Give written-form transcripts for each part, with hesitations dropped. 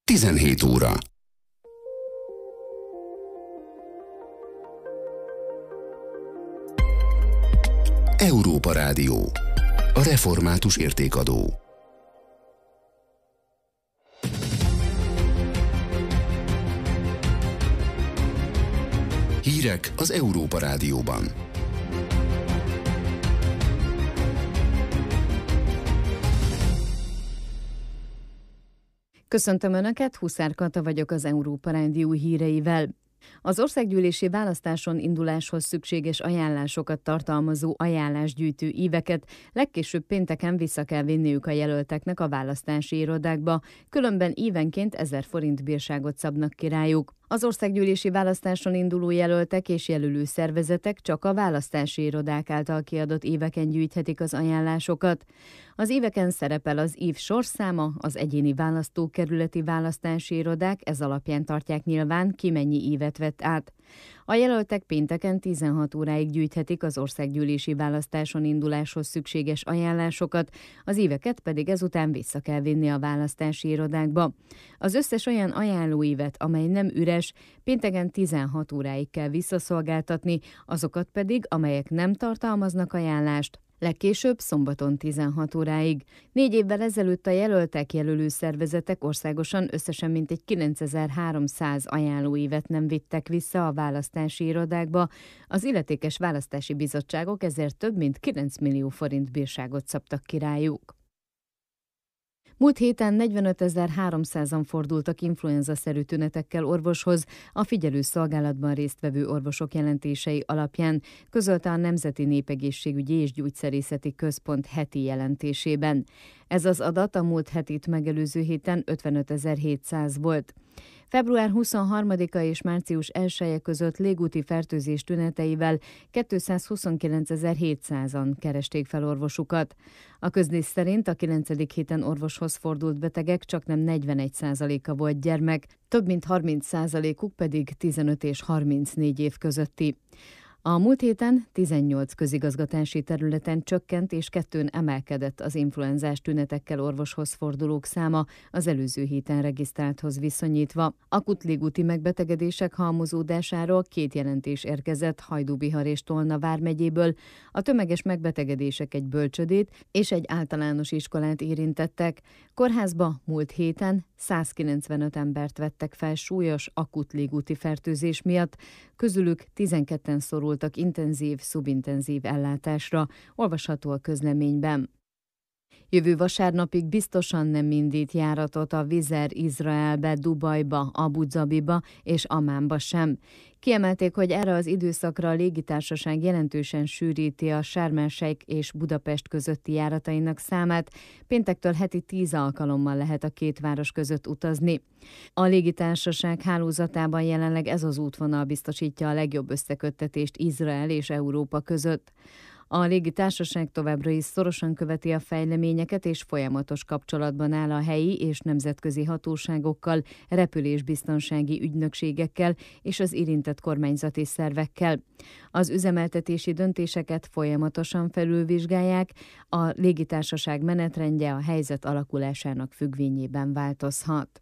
17 óra. Európa Rádió. A református értékadó. Hírek az Európa Rádióban. Köszöntöm Önöket, Huszár Kata vagyok az Európa Rádió híreivel. Az országgyűlési választáson induláshoz szükséges ajánlásokat tartalmazó ajánlásgyűjtő íveket legkésőbb pénteken vissza kell vinniük a jelölteknek a választási irodákba, különben ívenként 1000 forint bírságot szabnak ki rájuk. Az országgyűlési választáson induló jelöltek és jelölő szervezetek csak a választási irodák által kiadott éveken gyűjthetik az ajánlásokat. Az éveken szerepel az ív sorszáma, az egyéni választókerületi választási irodák ez alapján tartják nyilván, ki mennyi ívet vett át. A jelöltek pénteken 16 óráig gyűjthetik az országgyűlési választáson induláshoz szükséges ajánlásokat, az éveket pedig ezután vissza kell vinni a választási irodákba. Az összes olyan ajánlóívet, amely nem üres, pénteken 16 óráig kell visszaszolgáltatni, azokat pedig, amelyek nem tartalmaznak ajánlást, legkésőbb szombaton 16 óráig. 4 évvel ezelőtt a jelöltek, jelölő szervezetek országosan összesen mintegy 9300 ajánlóívet nem vittek vissza a választási irodákba, az illetékes választási bizottságok ezért több mint 9 millió forint bírságot szabtak ki rájuk. Múlt héten 45.300-an fordultak influenza-szerű tünetekkel orvoshoz, a figyelőszolgálatban résztvevő orvosok jelentései alapján, közölte a Nemzeti Népegészségügyi és Gyógyszerészeti Központ heti jelentésében. Ez az adat a múlt hetit megelőző héten 55.700 volt. Február 23-a és március 1-e között légúti fertőzés tüneteivel 229.700-an keresték fel orvosukat. A közlés szerint a 9. héten orvoshoz fordult betegek csaknem 41%-a volt gyermek, több mint 30%-uk pedig 15 és 34 év közötti. A múlt héten 18 közigazgatási területen csökkent és 2-n emelkedett az influenzás tünetekkel orvoshoz fordulók száma az előző héten regisztrálthoz viszonyítva. Akut légúti megbetegedések halmozódásáról 2 jelentés érkezett Hajdú-Bihar és Tolna vármegyéből, a tömeges megbetegedések egy bölcsödét és egy általános iskolát érintettek. Kórházba múlt héten 195 embert vettek fel súlyos akut légúti fertőzés miatt, közülük 12-en szorultak intenzív, szubintenzív ellátásra, olvasható a közleményben. Jövő vasárnapig biztosan nem indít járatot a Wizz Air Izraelbe, Dubajba, Abu Dhabiba és Ammánba sem. Kiemelték, hogy erre az időszakra a légitársaság jelentősen sűríti a Sharm el-Sheikh és Budapest közötti járatainak számát, péntektől heti 10 alkalommal lehet a 2 város között utazni. A légitársaság hálózatában jelenleg ez az útvonal biztosítja a legjobb összeköttetést Izrael és Európa között. A légitársaság továbbra is szorosan követi a fejleményeket és folyamatos kapcsolatban áll a helyi és nemzetközi hatóságokkal, repülésbiztonsági ügynökségekkel és az érintett kormányzati szervekkel. Az üzemeltetési döntéseket folyamatosan felülvizsgálják, a légitársaság menetrendje a helyzet alakulásának függvényében változhat.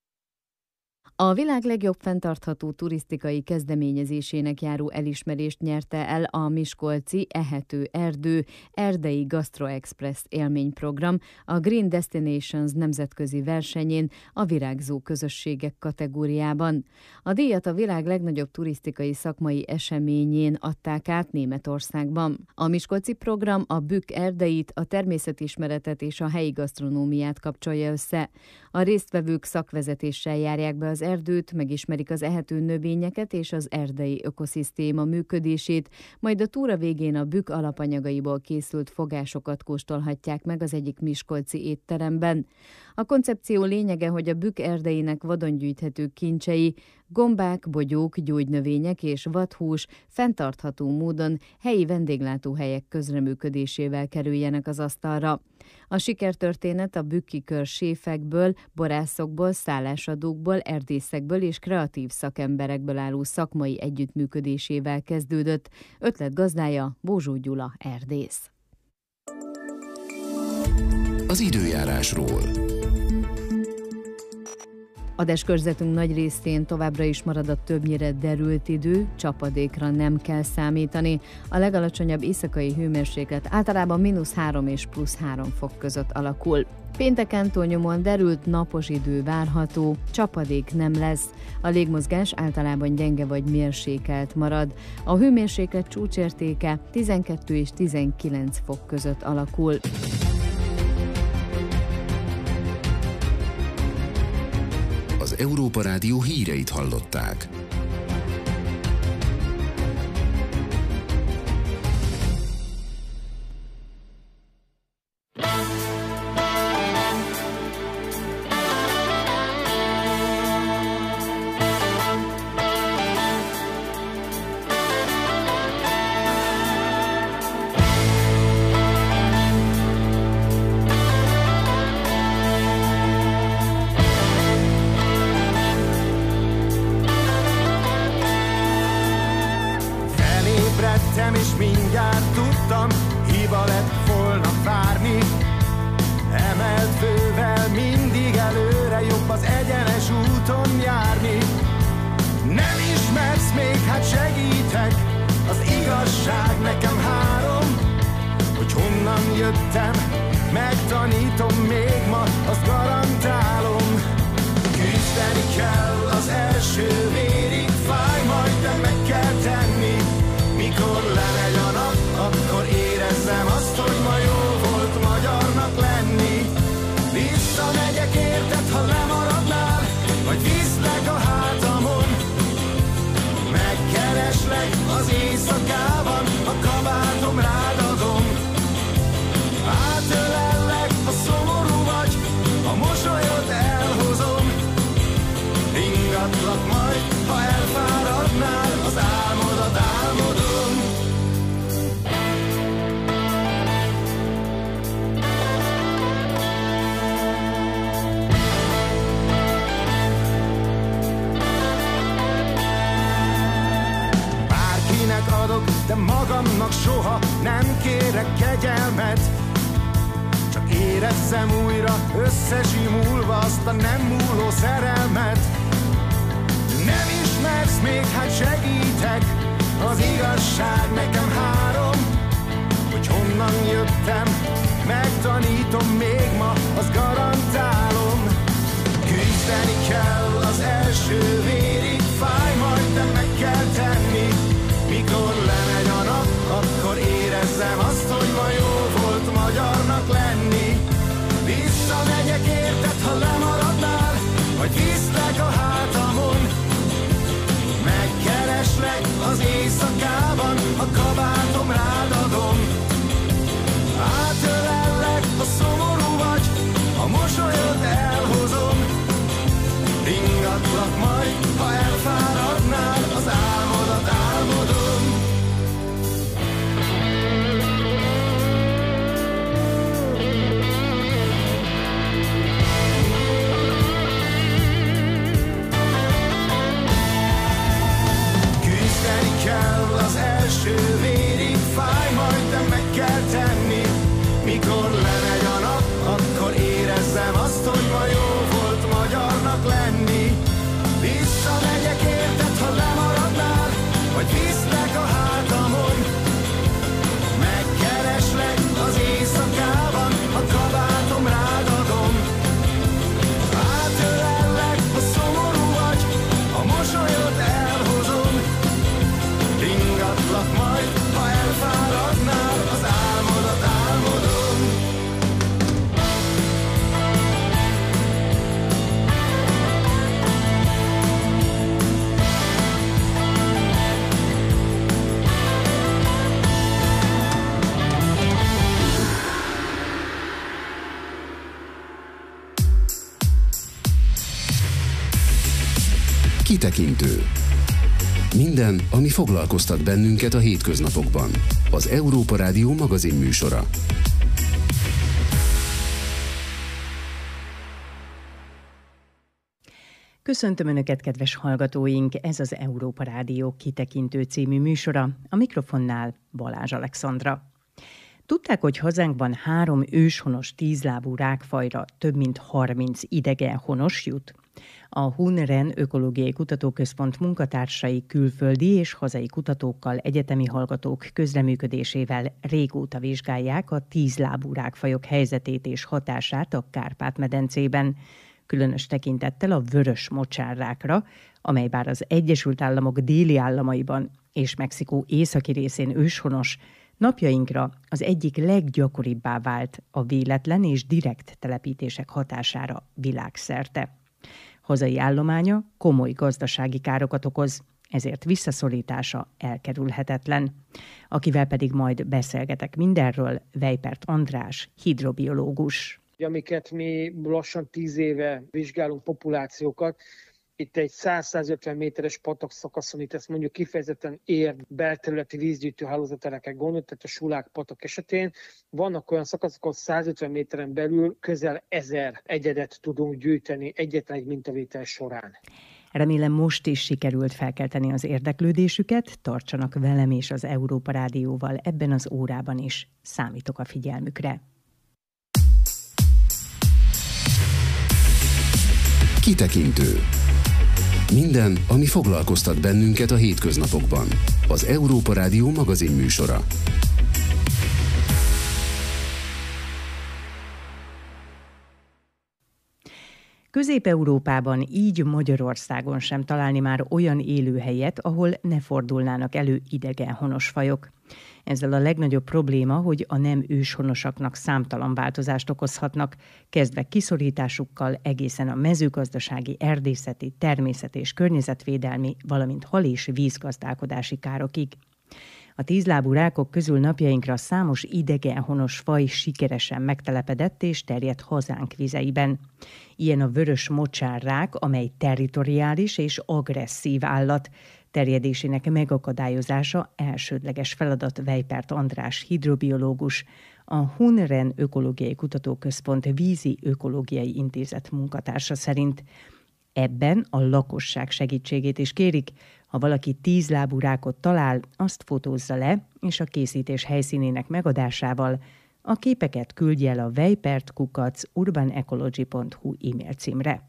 A világ legjobb fenntartható turisztikai kezdeményezésének járó elismerést nyerte el a miskolci Ehető Erdő Erdei Gastro Express élményprogram a Green Destinations nemzetközi versenyén a virágzó közösségek kategóriában. A díjat a világ legnagyobb turisztikai szakmai eseményén adták át Németországban. A miskolci program a bükk erdeit, a természetismeretet és a helyi gasztronómiát kapcsolja össze. A résztvevők szakvezetéssel járják be az erdőt, megismerik az ehető növényeket és az erdei ökoszisztéma működését, majd a túra végén a bükk alapanyagaiból készült fogásokat kóstolhatják meg az egyik miskolci étteremben. A koncepció lényege, hogy a bükk erdeinek vadon gyűjthető kincsei, gombák, bogyók, gyógynövények és vadhús fenntartható módon helyi vendéglátóhelyek közreműködésével kerüljenek az asztalra. A sikertörténet a bükki kör séfekből, borászokból, szállásadókból, erdészekből és kreatív szakemberekből álló szakmai együttműködésével kezdődött. Ötletgazdája Bózsó Gyula erdész. Az időjárásról. Adáskörzetünk nagy részén továbbra is marad a többnyire derült idő, csapadékra nem kell számítani. A legalacsonyabb éjszakai hőmérséklet általában -3 és +3 fok között alakul. Pénteken túlnyomóan derült, napos idő várható, csapadék nem lesz. A légmozgás általában gyenge vagy mérsékelt marad. A hőmérséklet csúcsértéke 12 és 19 fok között alakul. Az Európa Rádió híreit hallották. És mindjárt tudtam, hiba lett volna várni. Emelt fővel mindig előre, jobb az egyenes úton járni. Nem ismersz még, hát segítek, az igazság nekem három. Hogy honnan jöttem, megtanítom még ma, azt garantálom. Küzdeni kell az első vérig, fáj, majd de meg kell tenni. Mikor lemegy a nap, akkor érezzem azt, hogy ma jó volt magyarnak lenni. Visszamegyek érted, ha lemaradnál, vagy viszlek a hátamon. Megkereslek az éjszakában, a kabátom rád adom. Átölellek, ha szomorú vagy, a mosolyod elhozom. Ringatlak majd, ha elfáradnál, az álmodat álmodom. De magamnak soha nem kérek kegyelmet. Csak érezzem újra összesimulva azt a nem múló szerelmet. Nem ismersz még, hát segítek, az igazság nekem három. Hogy honnan jöttem, megtanítom még ma, azt garantálom. Küzdeni kell az első vérig, fáj, majd de meg kell tenni. Mikor lemegy a nap, akkor érezzem azt, hogy ma jó volt magyarnak lenni. Visszamegyek érted, ha lemaradnál, vagy viszlek a hátamon. Megkereslek az éjszakában, a kabátom rád adom. Átölellek, ha szomorú vagy, a mosolyod elhozom. Ringatlak majd, ha elfáradnál, az álmodat álmodom. Küzdeni kell az első vérig, fáj, majd de meg kell tenni. Mikor lemegy a nap, akkor érezzem azt, hogy ma jó volt magyarnak lenni. Visszamegyek érted, ha lemaradnál, vagy viszlek a hátamon. Megkereslek az éjszakában, a kabátom rád adom. Átölellek, ha szomorú vagy, a mosolyod elhozom. Ringatlak majd, ha elfáradnál, az álmodat álmodom. Kitekintő. Minden, ami foglalkoztat bennünket a hétköznapokban. Az Európa Rádió magazin műsora. Köszöntöm Önöket, kedves hallgatóink! Ez az Európa Rádió Kitekintő című műsora. A mikrofonnál Balázs Alexandra. Tudták, hogy hazánkban 3 őshonos 10-lábú rákfajra több mint 30 idegen honos jut? A Hun-Ren Ökológiai Kutatóközpont munkatársai külföldi és hazai kutatókkal, egyetemi hallgatók közreműködésével régóta vizsgálják a 10 lábú rákfajok helyzetét és hatását a Kárpát-medencében, különös tekintettel a vörös mocsárrákra, amely bár az Egyesült Államok déli államaiban és Mexikó északi részén őshonos, napjainkra az egyik leggyakoribbá vált a véletlen és direkt telepítések hatására világszerte. Hazai állománya komoly gazdasági károkat okoz, ezért visszaszorítása elkerülhetetlen. Akivel pedig majd beszélgetek mindenről, Weipert András, hidrobiológus. Amiket mi lassan 10 éve vizsgálunk populációkat, itt egy 100-150 méteres patakszakaszon, itt ezt mondjuk kifejezetten érd belterületi vízgyűjtőhálózatára kell gondolni, tehát a Sulák patak esetén vannak olyan szakaszok, ahol 150 méteren belül közel 1000 egyedet tudunk gyűjteni egyetlen egy mintavétel során. Remélem most is sikerült felkelteni az érdeklődésüket, tartsanak velem és az Európa Rádióval ebben az órában is. Számítok a figyelmükre. Kitekintő. Minden, ami foglalkoztat bennünket a hétköznapokban. Az Európa Rádió magazinműsora. Közép-Európában, így Magyarországon sem találni már olyan élőhelyet, ahol ne fordulnának elő idegenhonos fajok. Ezzel a legnagyobb probléma, hogy a nem őshonosaknak számtalan változást okozhatnak, kezdve kiszorításukkal egészen a mezőgazdasági, erdészeti, természet- és környezetvédelmi, valamint hal- és vízgazdálkodási károkig. A 10 lábú rákok közül napjainkra számos idegenhonos faj sikeresen megtelepedett és terjedt hazánk vizeiben. Ilyen a vörös mocsárrák, amely territoriális és agresszív állat. Terjedésének megakadályozása elsődleges feladat, Weipert András hidrobiológus, a Hun-Ren Ökológiai Kutatóközpont Vízi Ökológiai Intézet munkatársa szerint. Ebben a lakosság segítségét is kérik, ha valaki 10 lábú rákot talál, azt fotózza le, és a készítés helyszínének megadásával a képeket küldje el a weipert@urbanecology.hu e-mail címre.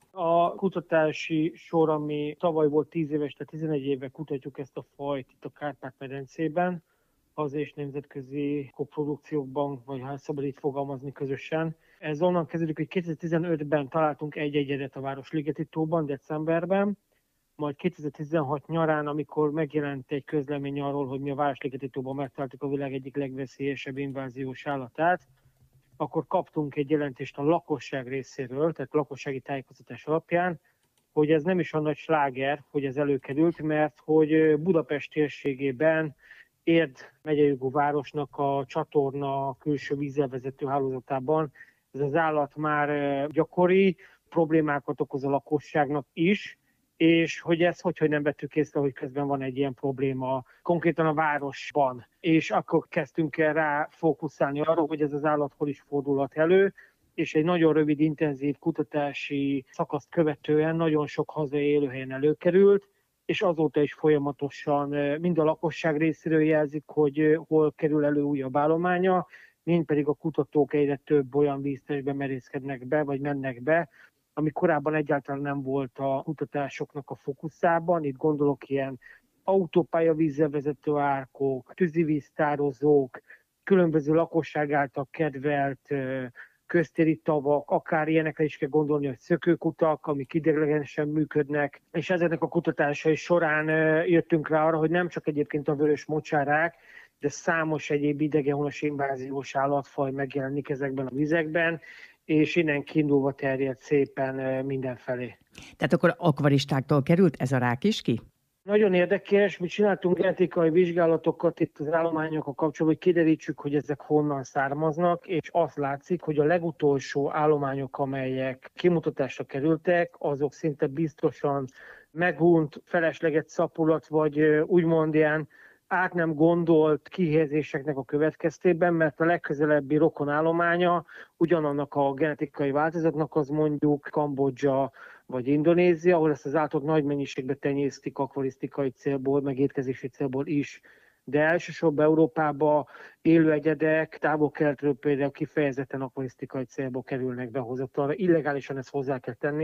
A kutatási sor, ami tavaly volt 10 éves, tehát 11 éve kutatjuk ezt a fajt itt a Kárpát-medencében, hazai és nemzetközi koprodukciókban, vagy ha szabad így fogalmazni közösen. Ez onnan kezdődik, hogy 2015-ben találtunk egy egyedet a Városligeti tóban, decemberben, majd 2016 nyarán, amikor megjelent egy közlemény arról, hogy mi a Városligeti tóban megtaláltuk a világ egyik legveszélyesebb inváziós állatát, akkor kaptunk egy jelentést a lakosság részéről, tehát lakossági tájékoztatás alapján, hogy ez nem is a nagy sláger, hogy ez előkerült, mert hogy Budapest térségében Érd megyejogú városnak a csatorna külső vízzel vezető hálózatában ez az állat már gyakori, problémákat okoz a lakosságnak is, és hogy ezt hogy nem vettük észre, hogy közben van egy ilyen probléma konkrétan a városban. És akkor kezdtünk el rá fókuszálni arra, hogy ez az állat hol is fordulhat elő, és egy nagyon rövid, intenzív kutatási szakaszt követően nagyon sok hazai élőhelyen előkerült, és azóta is folyamatosan mind a lakosság részéről jelzik, hogy hol kerül elő újabb állománya, mind pedig a kutatók egyre több olyan víztestbe merészkednek be, vagy mennek be, ami korábban egyáltalán nem volt a kutatásoknak a fókuszában. Itt gondolok ilyen autópálya vízzel vezető árkok, tűzivíztározók, különböző lakosság által kedvelt köztéri tavak, akár ilyenekre is kell gondolni, hogy szökőkutak, amik ideiglenesen működnek, és ezeknek a kutatásai során jöttünk rá arra, hogy nem csak egyébként a vörös mocsárák, de számos egyéb idegenhonos inváziós állatfaj megjelenik ezekben a vizekben, és innen kiindulva terjed szépen mindenfelé. Tehát akkor akvaristáktól került ez a rák is ki? Nagyon érdekes, mi csináltunk genetikai vizsgálatokat itt az állományokkal kapcsolatban, hogy kiderítsük, hogy ezek honnan származnak, és azt látszik, hogy a legutolsó állományok, amelyek kimutatásra kerültek, azok szinte biztosan megunt, felesleges szapolat, vagy úgymond ilyen át nem gondolt kihelyezéseknek a következtében, mert a legközelebbi rokonállománya ugyanannak a genetikai változatnak az mondjuk Kambodzsa vagy Indonézia, ahol ezt az állatot nagy mennyiségben tenyésztik akvarisztikai célból, meg étkezési célból is. De elsősorban Európában élő egyedek távol-keletről például kifejezetten akvarisztikai célból kerülnek behozatalra. Illegálisan ezt hozzá kell tenni,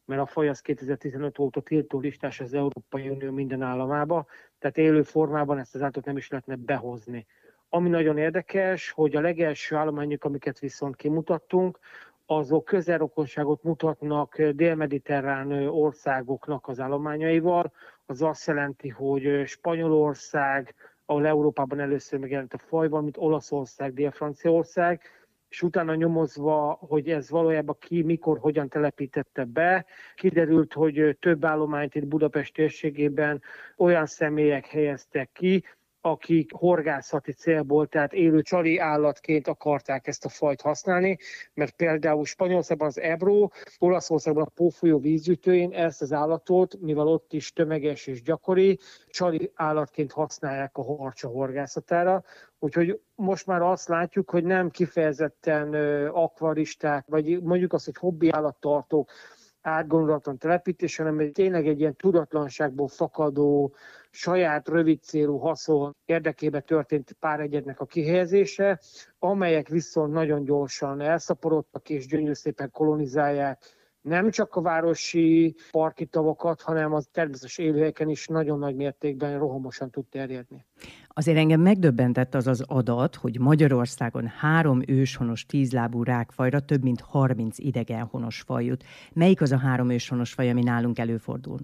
mert a faj az 2015 óta tiltó listás az Európai Unió minden államába, tehát élő formában ezt az állatot nem is lehetne behozni. Ami nagyon érdekes, hogy a legelső állományok, amiket viszont kimutattunk, azok közelrokonságot mutatnak dél-mediterrán országoknak az állományaival. Az azt jelenti, hogy Spanyolország, ahol Európában először megjelent a faj, valamint Olaszország, Dél-Franciaország, és utána nyomozva, hogy ez valójában ki, mikor, hogyan telepítette be, kiderült, hogy több állományt itt Budapest térségében olyan személyek helyeztek ki, akik horgászati célból, tehát élő csali állatként akarták ezt a fajt használni, mert például Spanyolországban az Ebro, Olaszországban a Pó folyó vízütőjén ezt az állatot, mivel ott is tömeges és gyakori, csali állatként használják a harcsa horgászatára. Úgyhogy most már azt látjuk, hogy nem kifejezetten akvaristák, vagy mondjuk azt, hogy hobbi állattartók átgondolatlan telepítés, hanem tényleg egy ilyen tudatlanságból fakadó, saját rövid célú haszon érdekében történt pár egyednek a kihelyezése, amelyek viszont nagyon gyorsan elszaporodtak és gyönyörű szépen kolonizálják nem csak a városi parki tavakat, hanem az természetes élőhelyeken is nagyon nagy mértékben rohamosan tud terjedni. Azért engem megdöbbentett az az adat, hogy Magyarországon 3 őshonos 10-lábú rákfajra több mint 30 idegenhonos faj jut. Melyik az a 3 őshonos faj, ami nálunk előfordul?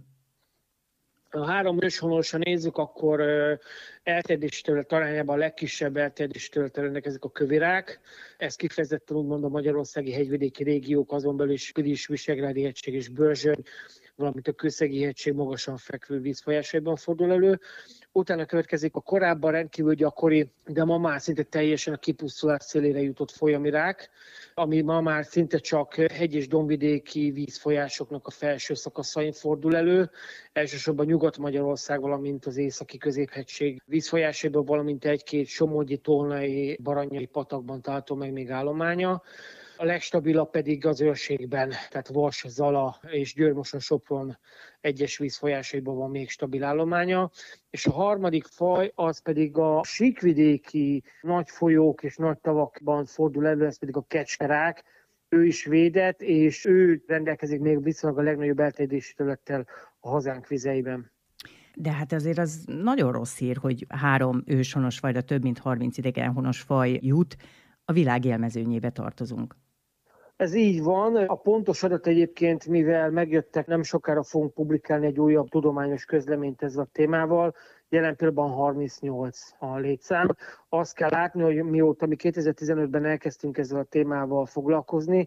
Ha 3 őshonosra nézzük, akkor elterjedési terület arányában a legkisebb elterjedési területen rendelkezik a kövirák. Ez kifejezetten úgymond a magyarországi hegyvidéki régiók, azon belül is Pilis, Visegrádi hegység és Börzsöny, valamint a Kőszegi hegység magasan fekvő vízfolyásaiban fordul elő. Utána következik a korábban rendkívül gyakori, de ma már szinte teljesen a kipusztulás szélére jutott folyamirák, ami ma már szinte csak hegy- és dombvidéki vízfolyásoknak a felső szakaszain fordul elő. Elsősorban Nyugat-Magyarország, valamint az északi középhegység vízfolyásaiban, valamint egy-két somogyi, tolnai, baranyai patakban található meg még állománya. A legstabilabb pedig az őrségben, tehát Vas, Zala és Győr-Moson-Sopron egyes vízfolyásaiban van még stabil állománya. És a harmadik faj az pedig a síkvidéki nagy folyók és nagy tavakban fordul elő, ez pedig a kecskerák. Ő is védett, és ő rendelkezik még viszonylag a legnagyobb elterjedési területtel a hazánk vizeiben. De hát azért az nagyon rossz hír, hogy 3 őshonos fajra több mint 30 idegenhonos faj jut, a világ élmezőnyébe tartozunk. Ez így van. A pontos adat egyébként, mivel megjöttek, nem sokára fogunk publikálni egy újabb tudományos közleményt ezzel a témával. Jelen pillanatban 38 a létszám. Azt kell látni, hogy mióta mi 2015-ben elkezdtünk ezzel a témával foglalkozni,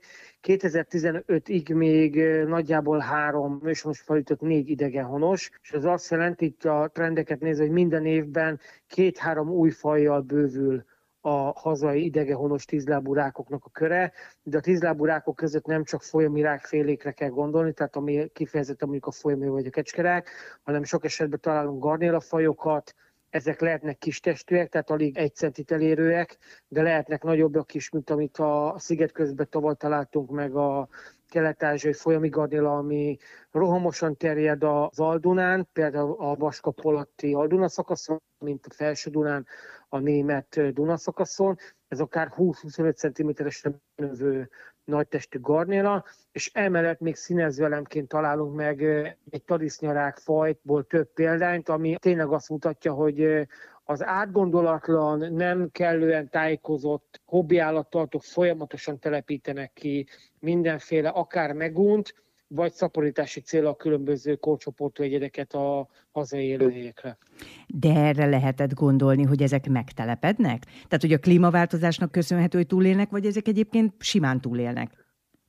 2015-ig még nagyjából 3 őshonos faj jutott 4 idegenhonos, és ez azt jelenti, itt a trendeket nézve, hogy minden évben 2-3 új fajjal bővül a hazai idegenhonos 10-lábú rákoknak a köre, de a 10-lábú rákok között nem csak folyami rákfélékre kell gondolni, tehát ami kifejezetten mondjuk a folyami vagy a kecskerák, hanem sok esetben találunk garnélafajokat, ezek lehetnek kis testűek, tehát alig 1 centit elérőek, de lehetnek nagyobbak is, mint amit a sziget közben tavaly találtunk meg a kelet-ázsiai folyami garnéla, ami rohamosan terjed az Aldunán, például a Vaskap alatti Alduna szakaszon, mint a Felső Dunán, a német Duna szakaszon. Ez akár 20-25 cm-esre növő nagytestű garnéla, és emellett még színezőelemként találunk meg egy tarisznyarák fajtból több példányt, ami tényleg azt mutatja, hogy az átgondolatlan, nem kellően tájékozott hobbi állattartók folyamatosan telepítenek ki mindenféle akár megunt, vagy szaporítási célra a különböző korcsoportú egyedeket a hazai élőhelyekre. De erre lehetett gondolni, hogy ezek megtelepednek? Tehát, hogy a klímaváltozásnak köszönhető, hogy túlélnek, vagy ezek egyébként simán túlélnek?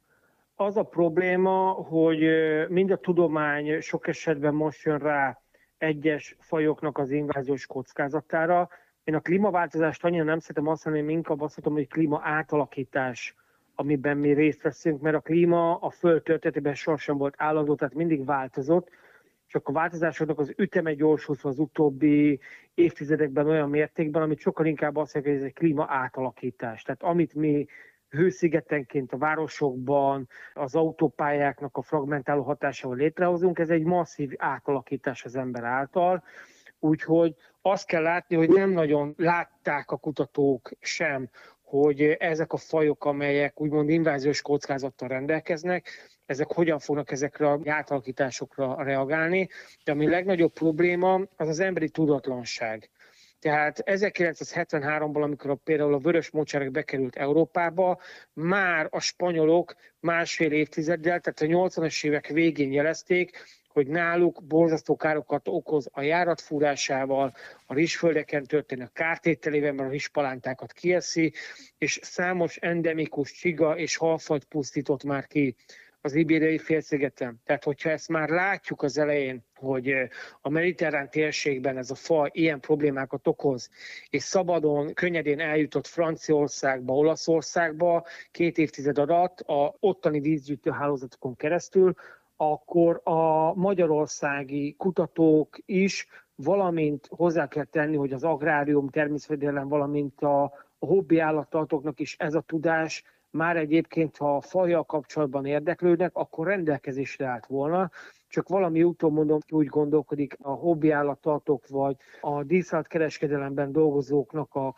Az a probléma, hogy mind a tudomány sok esetben most jön rá egyes fajoknak az inváziós kockázatára. Én a klímaváltozást annyira nem szeretem azt mondani, inkább azt mondom, hogy klíma átalakítás, amiben mi részt veszünk, mert a klíma a Föld történetében sosem volt állandó, tehát mindig változott, csak a változásoknak az üteme gyorsult az utóbbi évtizedekben olyan mértékben, amit sokkal inkább azt mondjuk, hogy ez egy klíma átalakítás. Tehát amit mi hőszigetenként a városokban, az autópályáknak a fragmentáló hatásával létrehozunk, ez egy masszív átalakítás az ember által. Úgyhogy azt kell látni, hogy nem nagyon látták a kutatók sem, hogy ezek a fajok, amelyek úgymond inváziós kockázattal rendelkeznek, ezek hogyan fognak ezekre a átalakításokra reagálni. De ami legnagyobb probléma, az az emberi tudatlanság. Tehát 1973-ban, amikor például a vörös mocsárek bekerült Európába, már a spanyolok másfél évtizeddel, tehát a 80-as évek végén jelezték, hogy náluk borzasztó károkat okoz a járatfúrásával, a rizsföldeken történő kártételével, mert a rizspalántákat kieszi, és számos endemikus csiga és halfajt pusztított már ki az Ibériai félszigeten. Tehát, hogyha ezt már látjuk az elején, hogy a mediterrán térségben ez a faj ilyen problémákat okoz, és szabadon, könnyedén eljutott Franciaországba, Olaszországba 2 évtized alatt a ottani vízgyűjtőhálózatokon keresztül, akkor a magyarországi kutatók is, valamint hozzá kell tenni, hogy az agrárium, természetvédelem, valamint a hobbi állattartóknak is ez a tudás már egyébként, ha a fajjal kapcsolatban érdeklődnek, akkor rendelkezésre állt volna. Csak valami úton mondom, úgy gondolkodik a hobbi állattartók vagy a díszállatkereskedelemben dolgozóknak a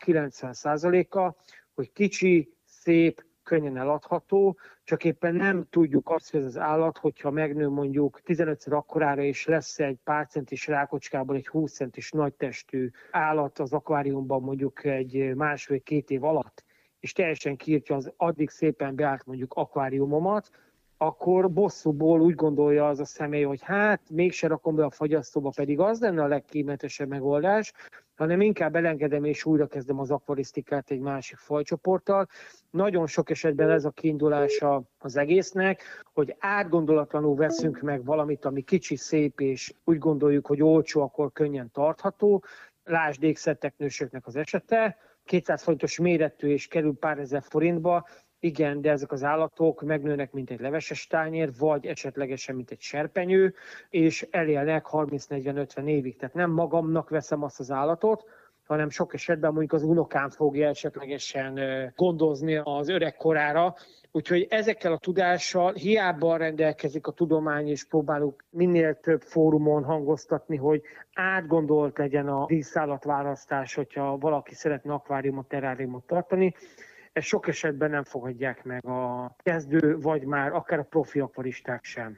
90%-a, hogy kicsi, szép, könnyen eladható, csak éppen nem tudjuk azt, hogy ez az állat, hogyha megnő mondjuk 15-szer akkorára, és lesz egy pár centis rákocskából egy 20 centis nagytestű állat az akváriumban mondjuk egy 1,5-2 év alatt, és teljesen kiírtja az addig szépen beállt mondjuk akváriumomat, akkor bosszúból úgy gondolja az a személy, hogy hát mégse rakom be a fagyasztóba, pedig az lenne a legkíméletesebb megoldás, hanem inkább elengedem és újra kezdem az akvarisztikát egy másik fajcsoporttal. Nagyon sok esetben ez a kiindulása az egésznek, hogy átgondolatlanul veszünk meg valamit, ami kicsi, szép, és úgy gondoljuk, hogy olcsó, akkor könnyen tartható. Lásd ékszerteknősöknek az esete, 200 forintos méretű és kerül pár ezer forintba. Igen, de ezek az állatok megnőnek, mint egy leveses tányér, vagy esetlegesen, mint egy serpenyő, és elélnek 30-40-50 évig. Tehát nem magamnak veszem azt az állatot, hanem sok esetben mondjuk az unokám fogja esetlegesen gondozni az öregkorára. Úgyhogy ezekkel a tudással hiába rendelkezik a tudomány, és próbálunk minél több fórumon hangoztatni, hogy átgondolt legyen a díszállatválasztás, hogyha valaki szeretne akváriumot, terráriumot tartani. Ezt sok esetben nem fogadják meg a kezdő, vagy már akár a profi akvaristák sem.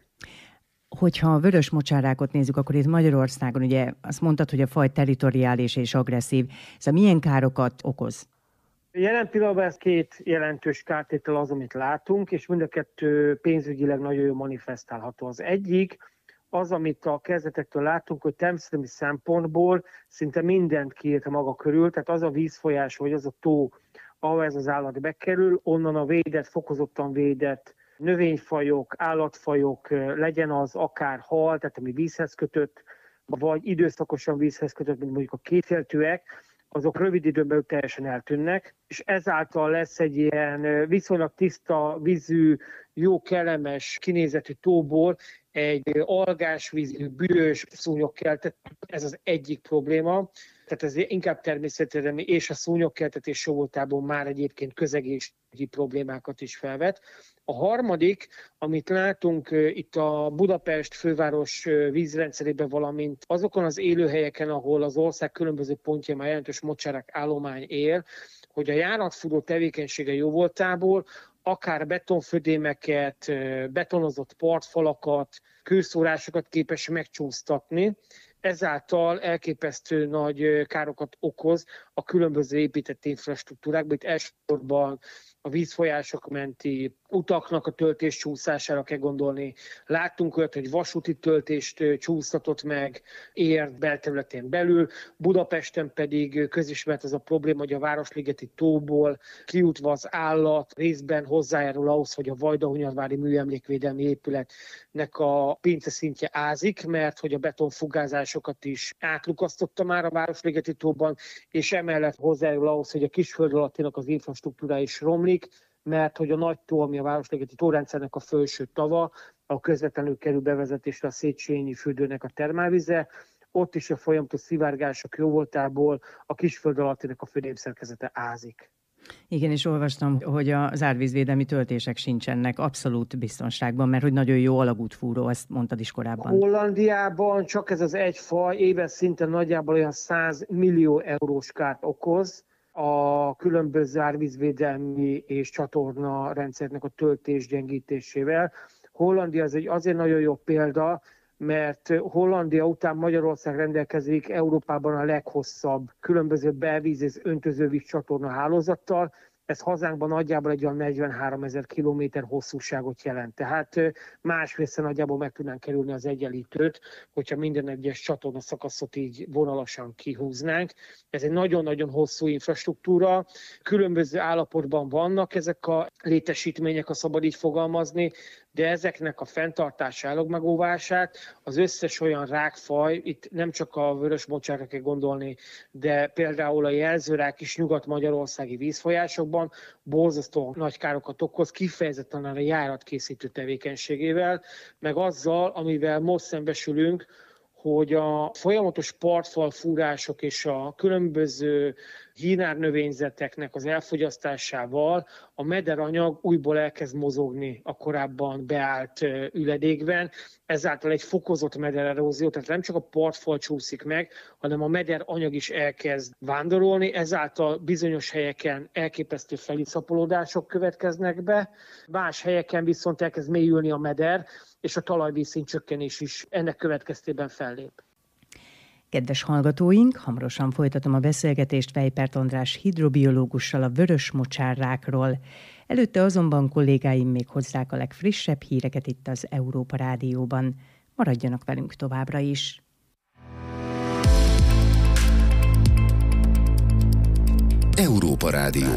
Hogyha a vörös mocsárákot nézzük, akkor itt Magyarországon, ugye azt mondtad, hogy a faj territoriális és agresszív. Szóval milyen károkat okoz? Jelen pillanatban ez 2 jelentős kártétel az, amit látunk, és mind a 2 pénzügyileg nagyon jól manifestálható. Az egyik, az, amit a kezdetektől látunk, hogy természeti szempontból szinte mindent kiírt maga körül, tehát az a vízfolyás, vagy az a tó, ahol ez az állat bekerül, onnan a védett, fokozottan védett növényfajok, állatfajok, legyen az akár hal, tehát ami vízhez kötött, vagy időszakosan vízhez kötött, mint mondjuk a kétéltőek, azok rövid időn belül teljesen eltűnnek, és ezáltal lesz egy ilyen viszonylag tiszta vízű, jó kellemes kinézetű tóból egy algásvízű, büdös szúnyogkeltet. Ez az egyik probléma. Tehát ez inkább természetvédelmi, és a szúnyogkeltetés voltából már egyébként közegészségügyi problémákat is felvet. A harmadik, amit látunk itt a Budapest főváros vízrendszerében, valamint azokon az élőhelyeken, ahol az ország különböző pontján már jelentős mocsárák állomány él, hogy a járatfúró tevékenysége jóvoltából akár betonfödémeket, betonozott partfalakat, kőszórásokat képes megcsúsztatni. Ezáltal elképesztő nagy károkat okoz a különböző épített infrastruktúrákban. Itt elsősorban a vízfolyások menti utaknak a töltés csúszására kell gondolni. Láttunk olyat, hogy vasúti töltést csúsztatott meg Érd belterületén belül, Budapesten pedig közismert az a probléma, hogy a Városligeti tóból kijutva az állat részben hozzájárul ahhoz, hogy a Vajdahunyadvári műemlékvédelmi épületnek a pince szintje ázik, mert hogy a betonfugázásokat is átlukasztotta már a Városligeti tóban, és emellett hozzájárul ahhoz, hogy a Kisföld alattinak az infrastruktúra is romlik, mert hogy a nagy tó, ami a Városligeti tórendszernek a felső tava, a közvetlenül kerül bevezetésre a Széchenyi fürdőnek a termálvize, ott is a folyamatos szivárgások jóvoltából a Kisföld alattinak a födémszerkezete ázik. Igen, és olvastam, hogy az árvízvédelmi töltések sincsenek abszolút biztonságban, mert hogy nagyon jó alagútfúró, ezt mondtad is korábban. Hollandiában csak ez az egy faj éves szinten nagyjából olyan 100 millió eurós kárt okoz. a különböző árvízvédelmi és csatorna rendszernek a töltés gyengítésével. Hollandia azért nagyon jó példa, mert Hollandia után Magyarország rendelkezik Európában a leghosszabb különböző belvíz és öntözővíz csatorna hálózattal. Ez hazánkban nagyjából egy olyan 43 000 kilométer hosszúságot jelent. Tehát másrészt nagyjából meg tudnánk kerülni az egyenlítőt, hogyha minden egyes csatorna szakaszot így vonalasan kihúznánk. Ez egy nagyon-nagyon hosszú infrastruktúra. Különböző állapotban vannak ezek a létesítmények, ha szabad így fogalmazni, de ezeknek a fenntartása, állagmegóvását, az összes olyan rákfaj, itt nem csak a vörösmocsára kell gondolni, de például a jelzőrák is nyugat-magyarországi vízfolyásokban borzasztó nagy károkat okoz, kifejezetten a járatkészítő tevékenységével, meg azzal, amivel most szembesülünk, hogy a folyamatos partfal fúrások és a különböző hínárnövényzeteknek az elfogyasztásával a mederanyag újból elkezd mozogni a korábban beállt üledékben, ezáltal egy fokozott medererózió, tehát nem csak a partfal csúszik meg, hanem a mederanyag is elkezd vándorolni, ezáltal bizonyos helyeken elképesztő feliszapolódások következnek be, más helyeken viszont elkezd mélyülni a meder, és a talajvízszint csökkenés is ennek következtében fellép. Kedves hallgatóink, hamarosan folytatom a beszélgetést Weipert András hidrobiológussal a vörösmocsárrákról. Előtte azonban kollégáim még hozzák a legfrissebb híreket itt az Európa Rádióban. Maradjanak velünk továbbra is. Európa Rádió.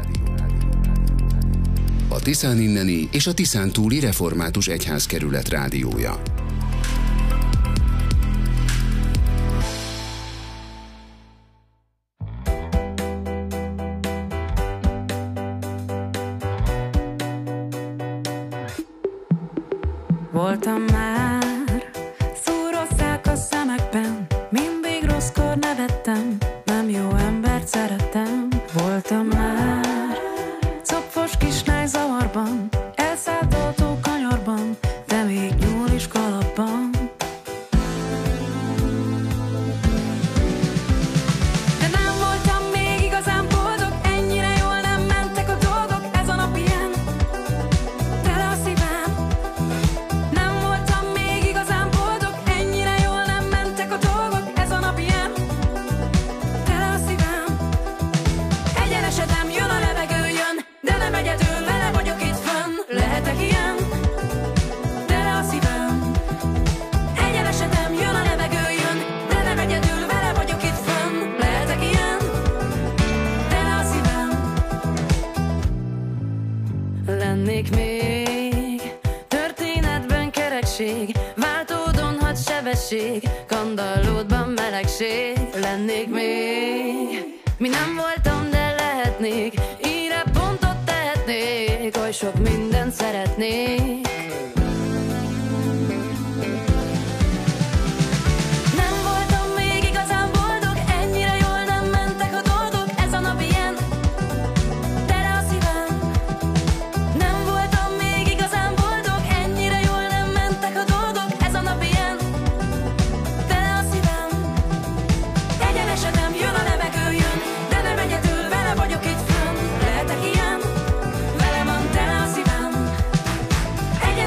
A Tiszán inneni és a Tiszán túli református egyházkerület rádiója. Voltam már, szúrozzák a szemekben, mindig rosszkor nevettem, nem jó embert szerettem. Voltam már, szopfos kislány zavarban, elszálltató kanyarban, de még nyúl is kalapban. De nem voltam még igazán boldog, ennyire jól nem mentek a dolgok, ez a nap ilyen, tele a szívem. Nem voltam még igazán boldog, ennyire jól nem mentek a dolgok, ez a nap ilyen, tele a szívem. Egyenesedem, jön a levegő, jön, de nem egyedül, vele vagyok itt fönn. Lehetek ilyen, tele a szívem. Egyenesedem, jön a levegő, jön, de nem egyedül, vele vagyok itt fönn. Lehetek ilyen, tele a szívem. Lennék még történetben kerekség, váltódon had sebesség, kandallódban melegség. Lennék még, mi nem voltam, de lehetnék, írre pontot tehetnék, oly sok mindent szeretnék. Nem voltam még igazán boldog, ennyire jól nem mentek a dolgok, ez a nap ilyen, tele a szívem. Nem voltam még igazán boldog, ennyire jól nem mentek a dolgok, ez a nap ilyen, tele a szívem. Egyenesedem, jön a levegő, jön, de nem egyedül, vele vagyok itt fönn. Lehetek ilyen, vele van tele a szívem.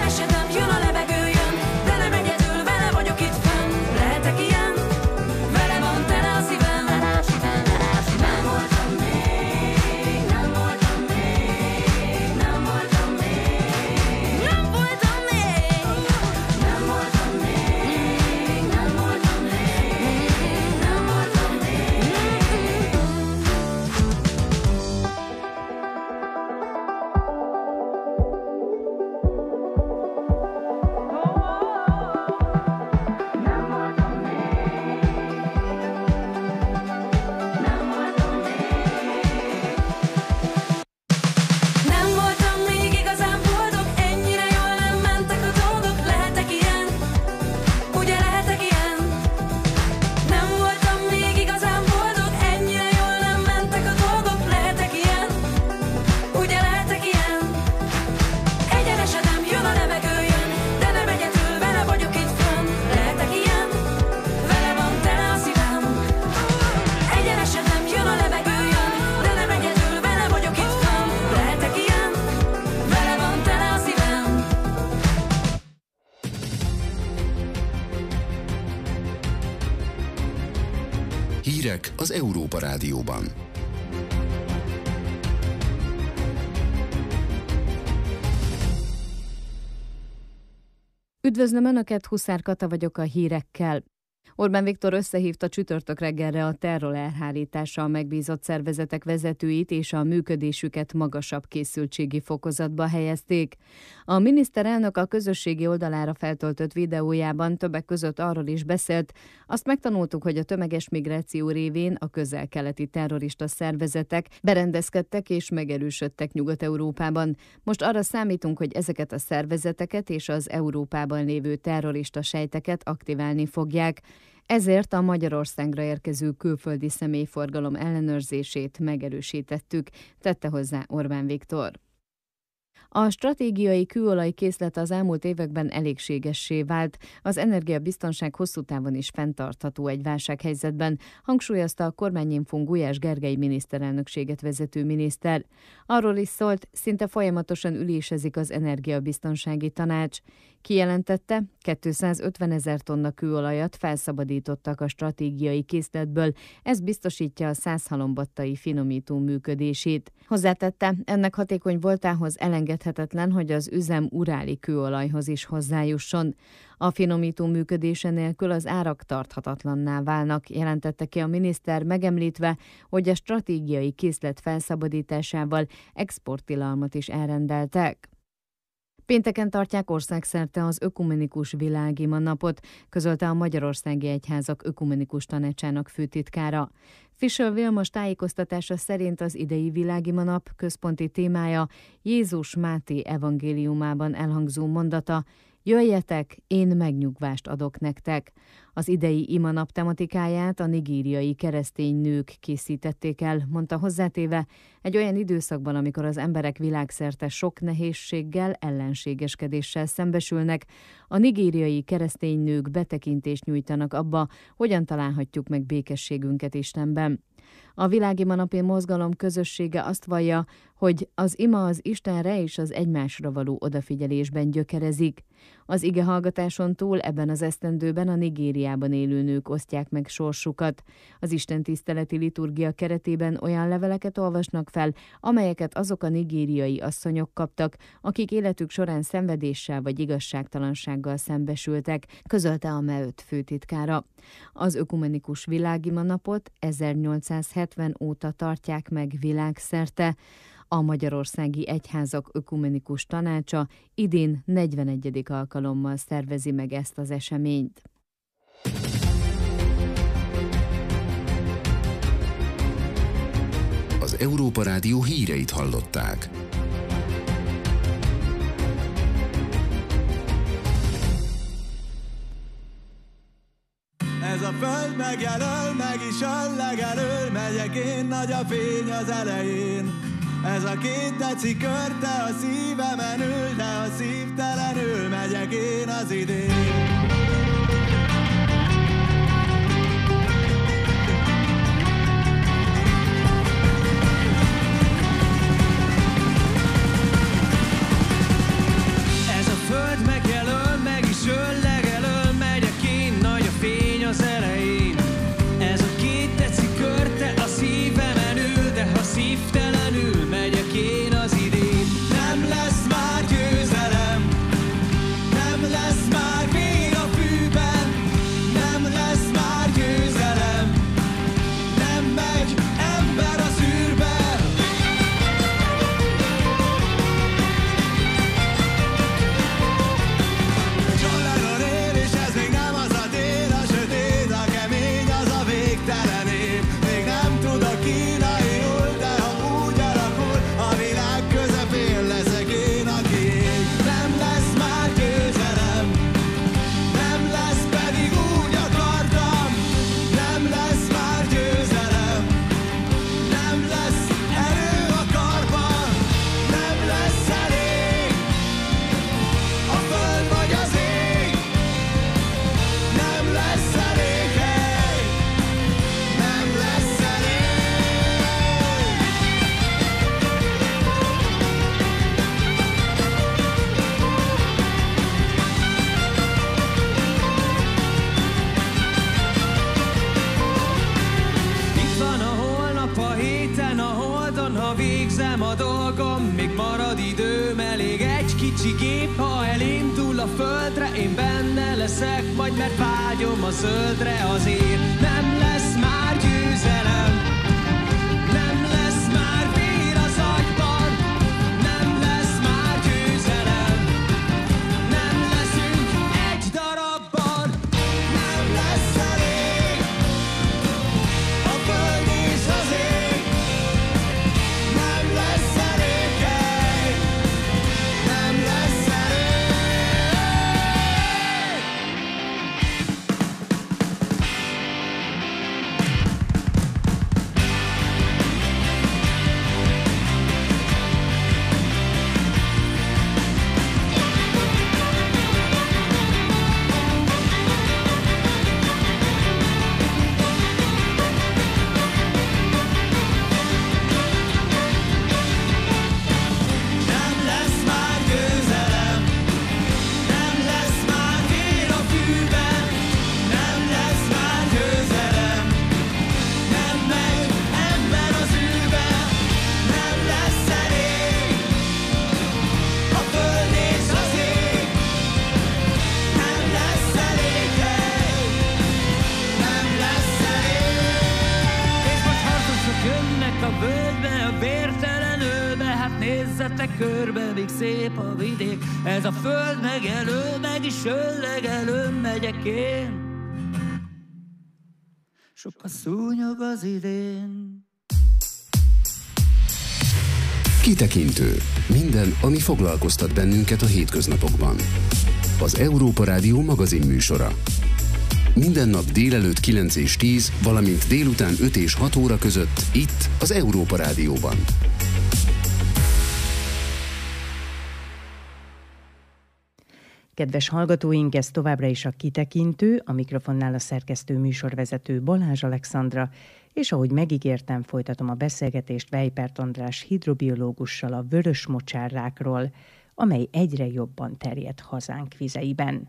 Hírek az Európa Rádióban. Üdvözlöm Önöket, Huszár Kata vagyok a hírekkel. Orbán Viktor összehívta csütörtök reggelre a terror elhárítással megbízott szervezetek vezetőit, és a működésüket magasabb készültségi fokozatba helyezték. A miniszterelnök a közösségi oldalára feltöltött videójában többek között arról is beszélt: azt megtanultuk, hogy a tömeges migráció révén a közel-keleti terrorista szervezetek berendezkedtek és megerősödtek Nyugat-Európában. Most arra számítunk, hogy ezeket a szervezeteket és az Európában lévő terrorista sejteket aktiválni fogják. Ezért a Magyarországra érkező külföldi személyforgalom ellenőrzését megerősítettük, tette hozzá Orbán Viktor. A stratégiai kőolajkészlet az elmúlt években elégségessé vált, az energiabiztonság hosszú távon is fenntartható egy válsághelyzetben, hangsúlyozta a kormányinfón Gulyás Gergely miniszterelnökséget vezető miniszter. Arról is szólt, szinte folyamatosan ülésezik az energiabiztonsági tanács. Kijelentette, 250 000 tonna kőolajat felszabadítottak a stratégiai készletből, ez biztosítja a 100 halombattai finomító működését. Hozzátette, ennek hatékony voltához elengedhetetlen, hogy az üzem uráli kőolajhoz is hozzájusson. A finomító működése nélkül az árak tarthatatlanná válnak, jelentette ki a miniszter, megemlítve, hogy a stratégiai készlet felszabadításával exporttilalmat is elrendeltek. Pénteken tartják országszerte az Ökumenikus Világima napot, közölte a Magyarországi Egyházak Ökumenikus Tanácsának főtitkára. Fischer Vilmos tájékoztatása szerint az idei Világima nap központi témája Jézus Máté evangéliumában elhangzó mondata: jöjjetek, én megnyugvást adok nektek. Az idei imanap tematikáját a nigériai keresztény nők készítették el, mondta hozzátéve, egy olyan időszakban, amikor az emberek világszerte sok nehézséggel, ellenségeskedéssel szembesülnek, a nigériai keresztény nők betekintést nyújtanak abba, hogyan találhatjuk meg békességünket Istenben. A Világima napi mozgalom közössége azt vallja, hogy az ima az Istenre és az egymásra való odafigyelésben gyökerezik. Az igehallgatáson túl ebben az esztendőben a Nigériában élő nők osztják meg sorsukat. Az istentiszteleti liturgia keretében olyan leveleket olvasnak fel, amelyeket azok a nigériai asszonyok kaptak, akik életük során szenvedéssel vagy igazságtalansággal szembesültek, közölte a MEÖT főtitkára. Az Ökumenikus Világima napot 1870 óta tartják meg világszerte. A Magyarországi Egyházak Ökumenikus Tanácsa idén 41. alkalommal szervezi meg ezt az eseményt. Az Európa Rádió híreit hallották. Ez a föld megjelöl, meg is öl, legelől megyek én, nagy a fény az elején. Ez a 2 deci körte a szívemen ül, de a szívtelenül megyek én az idén. Ez a föld megjelöl, meg is öl, legelől megyek én, nagy a fény az elején. Ez a 2 deci körte a szívemen ül, de ha szívtelenül megyek én az idén. Nem lesz már győzelem, nem lesz már vége. nap a héten a holdon, ha végzem a dolgom, még marad időm elég egy kicsi gép, ha elindul a földre, én benne leszek, majd mert vágyom a zöldre, azért nem lesz már győzelem, nem lesz már vér az agyban, nem lesz már győzelem, nem leszünk egy darabban, nem lesz elég a föld és az ég, nem lesz elég hely, nem lesz elég. Nem lesz már győzelem, nem lesz már vér a fűben, nem lesz már győzelem, nem megy ember az űrbe, nem lesz elég a föld és az ég, nem lesz elég hely, nem lesz elég. És most harcosok jönnek a völgybe, a vértelen ölbe, hát nézzetek körbe, míg szép a vidék, ez a föld megelő, meg is öllegelő megyek én. Sok a szúnyog az idén. Kitekintő. Minden, ami foglalkoztat bennünket a hétköznapokban. Az Európa Rádió magazin műsora. Minden nap délelőtt 9 és 10, valamint délután 5 és 6 óra között itt az Európa Rádióban. Kedves hallgatóink, ez továbbra is a Kitekintő, a mikrofonnál a szerkesztő műsorvezető Balázs Alexandra, és ahogy megígértem, folytatom a beszélgetést Weipert András hidrobiológussal a vörösmocsárrákról, amely egyre jobban terjed hazánk vizeiben.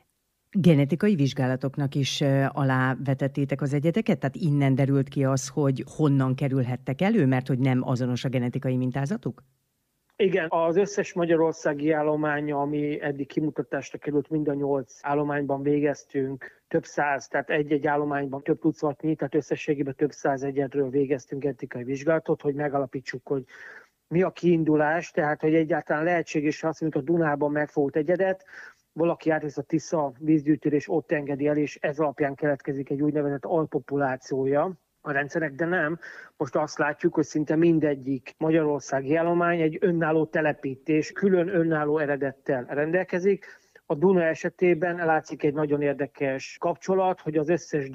Genetikai vizsgálatoknak is alávetettétek az egyedeket? Tehát innen derült ki az, hogy honnan kerülhettek elő, mert hogy nem azonos a genetikai mintázatuk? Igen, az összes magyarországi állomány, ami eddig kimutatásra került, mind a 8 állományban végeztünk, több száz, tehát egy-egy állományban több tucatnyi, tehát összességében több száz egyedről végeztünk genetikai vizsgálatot, hogy megalapítsuk, hogy mi a kiindulás, tehát hogy egyáltalán lehetséges azt, mint a Dunában megfogott egyedet, valaki átvisz a Tisza vízgyűjtőre, és ott engedi el, és ez alapján keletkezik egy úgynevezett alpopulációja a rendszerek, de nem. Most azt látjuk, hogy szinte mindegyik magyarországi állomány egy önálló telepítés, külön önálló eredettel rendelkezik. A Duna esetében látszik egy nagyon érdekes kapcsolat, hogy az összes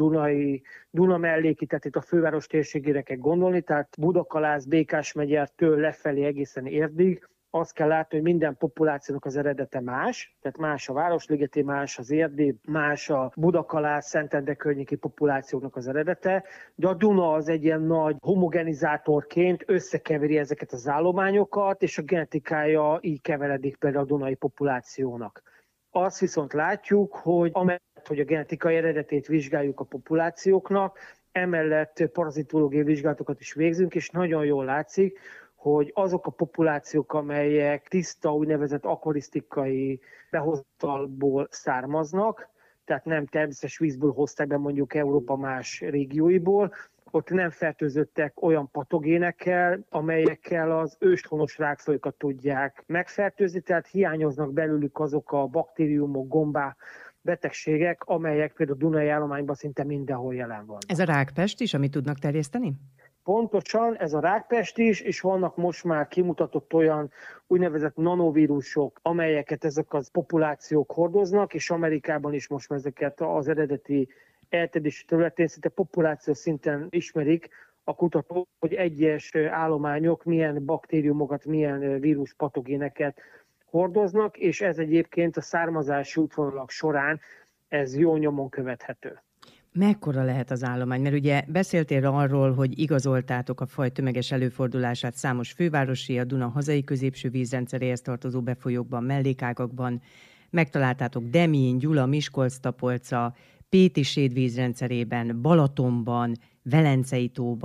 Duna melléki, tehát itt a főváros térségére kell gondolni, tehát Budakalász, Békás megyertől lefelé egészen Érdig, azt kell látni, hogy minden populációnak az eredete más, tehát más a Városligeti, más az érdi, más a Budakalász, Szentendre környéki populációknak az eredete, de a Duna az egy ilyen nagy homogenizátorként összekeveri ezeket az állományokat, és a genetikája így keveredik például a dunai populációnak. Azt viszont látjuk, hogy amellett, hogy a genetikai eredetét vizsgáljuk a populációknak, emellett parazitológiai vizsgálatokat is végzünk, és nagyon jól látszik, hogy azok a populációk, amelyek tiszta úgynevezett akvarisztikai behozatalból származnak, tehát nem természetes vízből hozták be mondjuk Európa más régióiból, ott nem fertőzöttek olyan patogénekkel, amelyekkel az őshonos rákfajokat tudják megfertőzni, tehát hiányoznak belőlük azok a baktériumok, gombák, betegségek, amelyek például a Dunai állományban szinte mindenhol jelen van. Ez a rákpest is, amit tudnak terjeszteni? Pontosan, ez a rákpest is, és vannak most már kimutatott olyan úgynevezett nanovírusok, amelyeket ezek az populációk hordoznak, és Amerikában is most ezeket az eredeti elterjedési területén szinte populáció szinten ismerik a kutatók, hogy egyes állományok milyen baktériumokat, milyen víruspatogéneket hordoznak, és ez egyébként a származási útvonalak során ez jó nyomon követhető. Mekkora lehet az állomány? Mert ugye beszéltél arról, hogy igazoltátok a faj tömeges előfordulását számos fővárosi, a Duna hazai középső vízrendszeréhez tartozó befolyókban, mellékágakban. Megtaláltátok Demén, Gyula, Miskolc-Tapolca, Péti-séd vízrendszerében, Balatonban, Velencei tóban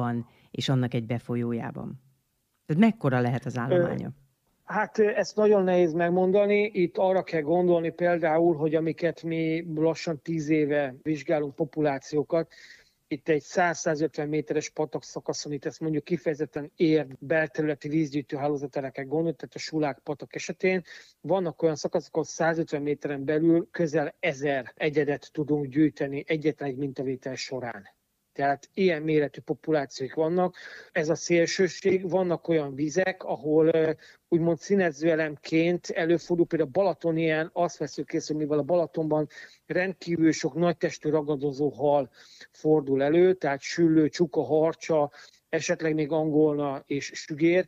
és annak egy befolyójában? Tehát mekkora lehet az állománya? Hát ezt nagyon nehéz megmondani. Itt arra kell gondolni például, hogy amiket mi lassan 10 éve vizsgálunk populációkat, itt egy 100-150 méteres patakszakaszon, itt ezt mondjuk kifejezetten érd belterületi vízgyűjtőhálózatára kell gondolni, tehát a Sulák patak esetén vannak olyan szakaszok, ahol 150 méteren belül közel 1000 egyedet tudunk gyűjteni egyetlen egy mintavétel során. Tehát ilyen méretű populációk vannak. Ez a szélsőség. Vannak olyan vizek, ahol úgymond színezőelemként előfordul, például a Balaton ilyen, azt veszük észre, mivel a Balatonban rendkívül sok nagytestű ragadozó hal fordul elő, tehát süllő, csuka, harcsa, esetleg még angolna és sügér.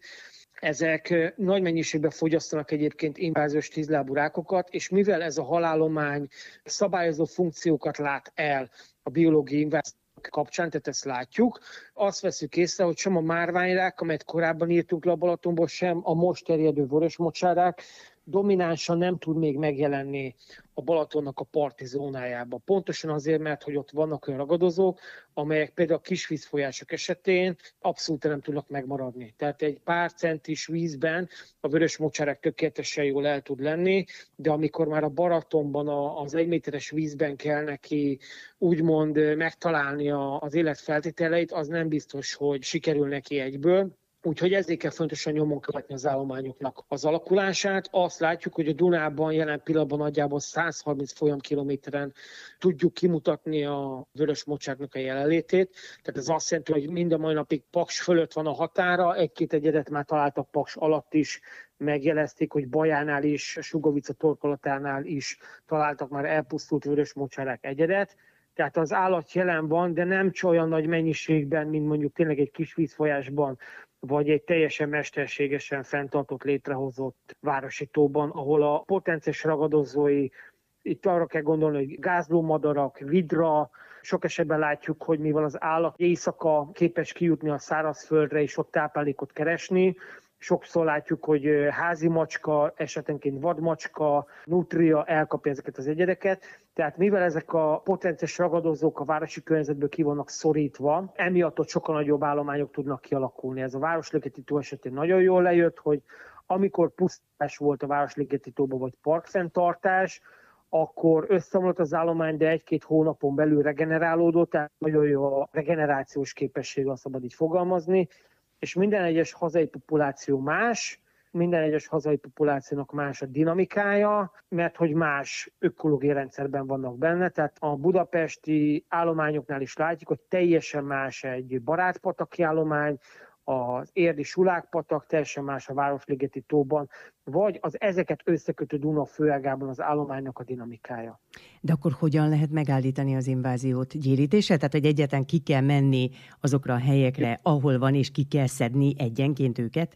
Ezek nagy mennyiségben fogyasztanak egyébként inváziós tízlábú rákokat, és mivel ez a halállomány szabályozó funkciókat lát el a biológiai invázió kapcsán, tehát ezt látjuk. Azt veszük észre, hogy sem a márványrák, amelyet korábban írtunk le a Balatonból, sem a most terjedő vörösmocsárák dominánsan nem tud még megjelenni a Balatonnak a parti zónájában. Pontosan azért, mert hogy ott vannak olyan ragadozók, amelyek például a kisvízfolyások esetén abszolút nem tudnak megmaradni. Tehát egy pár centis vízben a vörösmocsárák tökéletesen jól el tud lenni, de amikor már a Balatonban az 1 méteres vízben kell neki úgymond megtalálni az élet feltételeit, az nem biztos, hogy sikerül neki egyből. Úgyhogy ezért kell fontosan nyomon követni az állományoknak az alakulását. Azt látjuk, hogy a Dunában jelen pillanatban nagyjából 130 folyamkilométeren tudjuk kimutatni a vörösmocsárnak a jelenlétét. Tehát ez azt jelenti, hogy mind a mai napig Paks fölött van a határa, egy-két egyedet már találtak Paks alatt is, megjelezték, hogy Bajánál is, Sugovica torkolatánál is találtak már elpusztult vörösmocsárák egyedet. Tehát az állat jelen van, de nem olyan nagy mennyiségben, mint mondjuk tényleg egy kis vízfolyásban, vagy egy teljesen mesterségesen fenntartott, létrehozott városi tóban, ahol a potenciális ragadozói, itt arra kell gondolni, hogy gázlómadarak, vidra, sok esetben látjuk, hogy mivel az állat éjszaka képes kijutni a szárazföldre és ott táplálékot keresni, sokszor látjuk, hogy házi macska, esetenként vadmacska, nutria elkapja ezeket az egyedeket. Tehát mivel ezek a potenciális ragadozók a városi környezetből ki vannak szorítva, emiatt ott sokkal nagyobb állományok tudnak kialakulni. Ez a Városligeti tó esetén nagyon jól lejött, hogy amikor pusztítás volt a Városligeti tóban, vagy parkfenntartás, akkor összeomlott az állomány, de 1-2 hónapon belül regenerálódott, tehát nagyon jó a regenerációs képessége, azt szabad így fogalmazni. És minden egyes hazai populáció más, minden egyes hazai populációnak más a dinamikája, mert hogy más ökológiai rendszerben vannak benne. Tehát a budapesti állományoknál is látjuk, hogy teljesen más egy barátpataki állomány, az érdi Sulákpatak, teljesen más a Városligeti tóban, vagy az ezeket összekötő Duna főágában az állománynak a dinamikája. De akkor hogyan lehet megállítani az inváziót? Gyérítéssel? Tehát, hogy egyáltalán ki kell menni azokra a helyekre, ahol van, és ki kell szedni egyenként őket?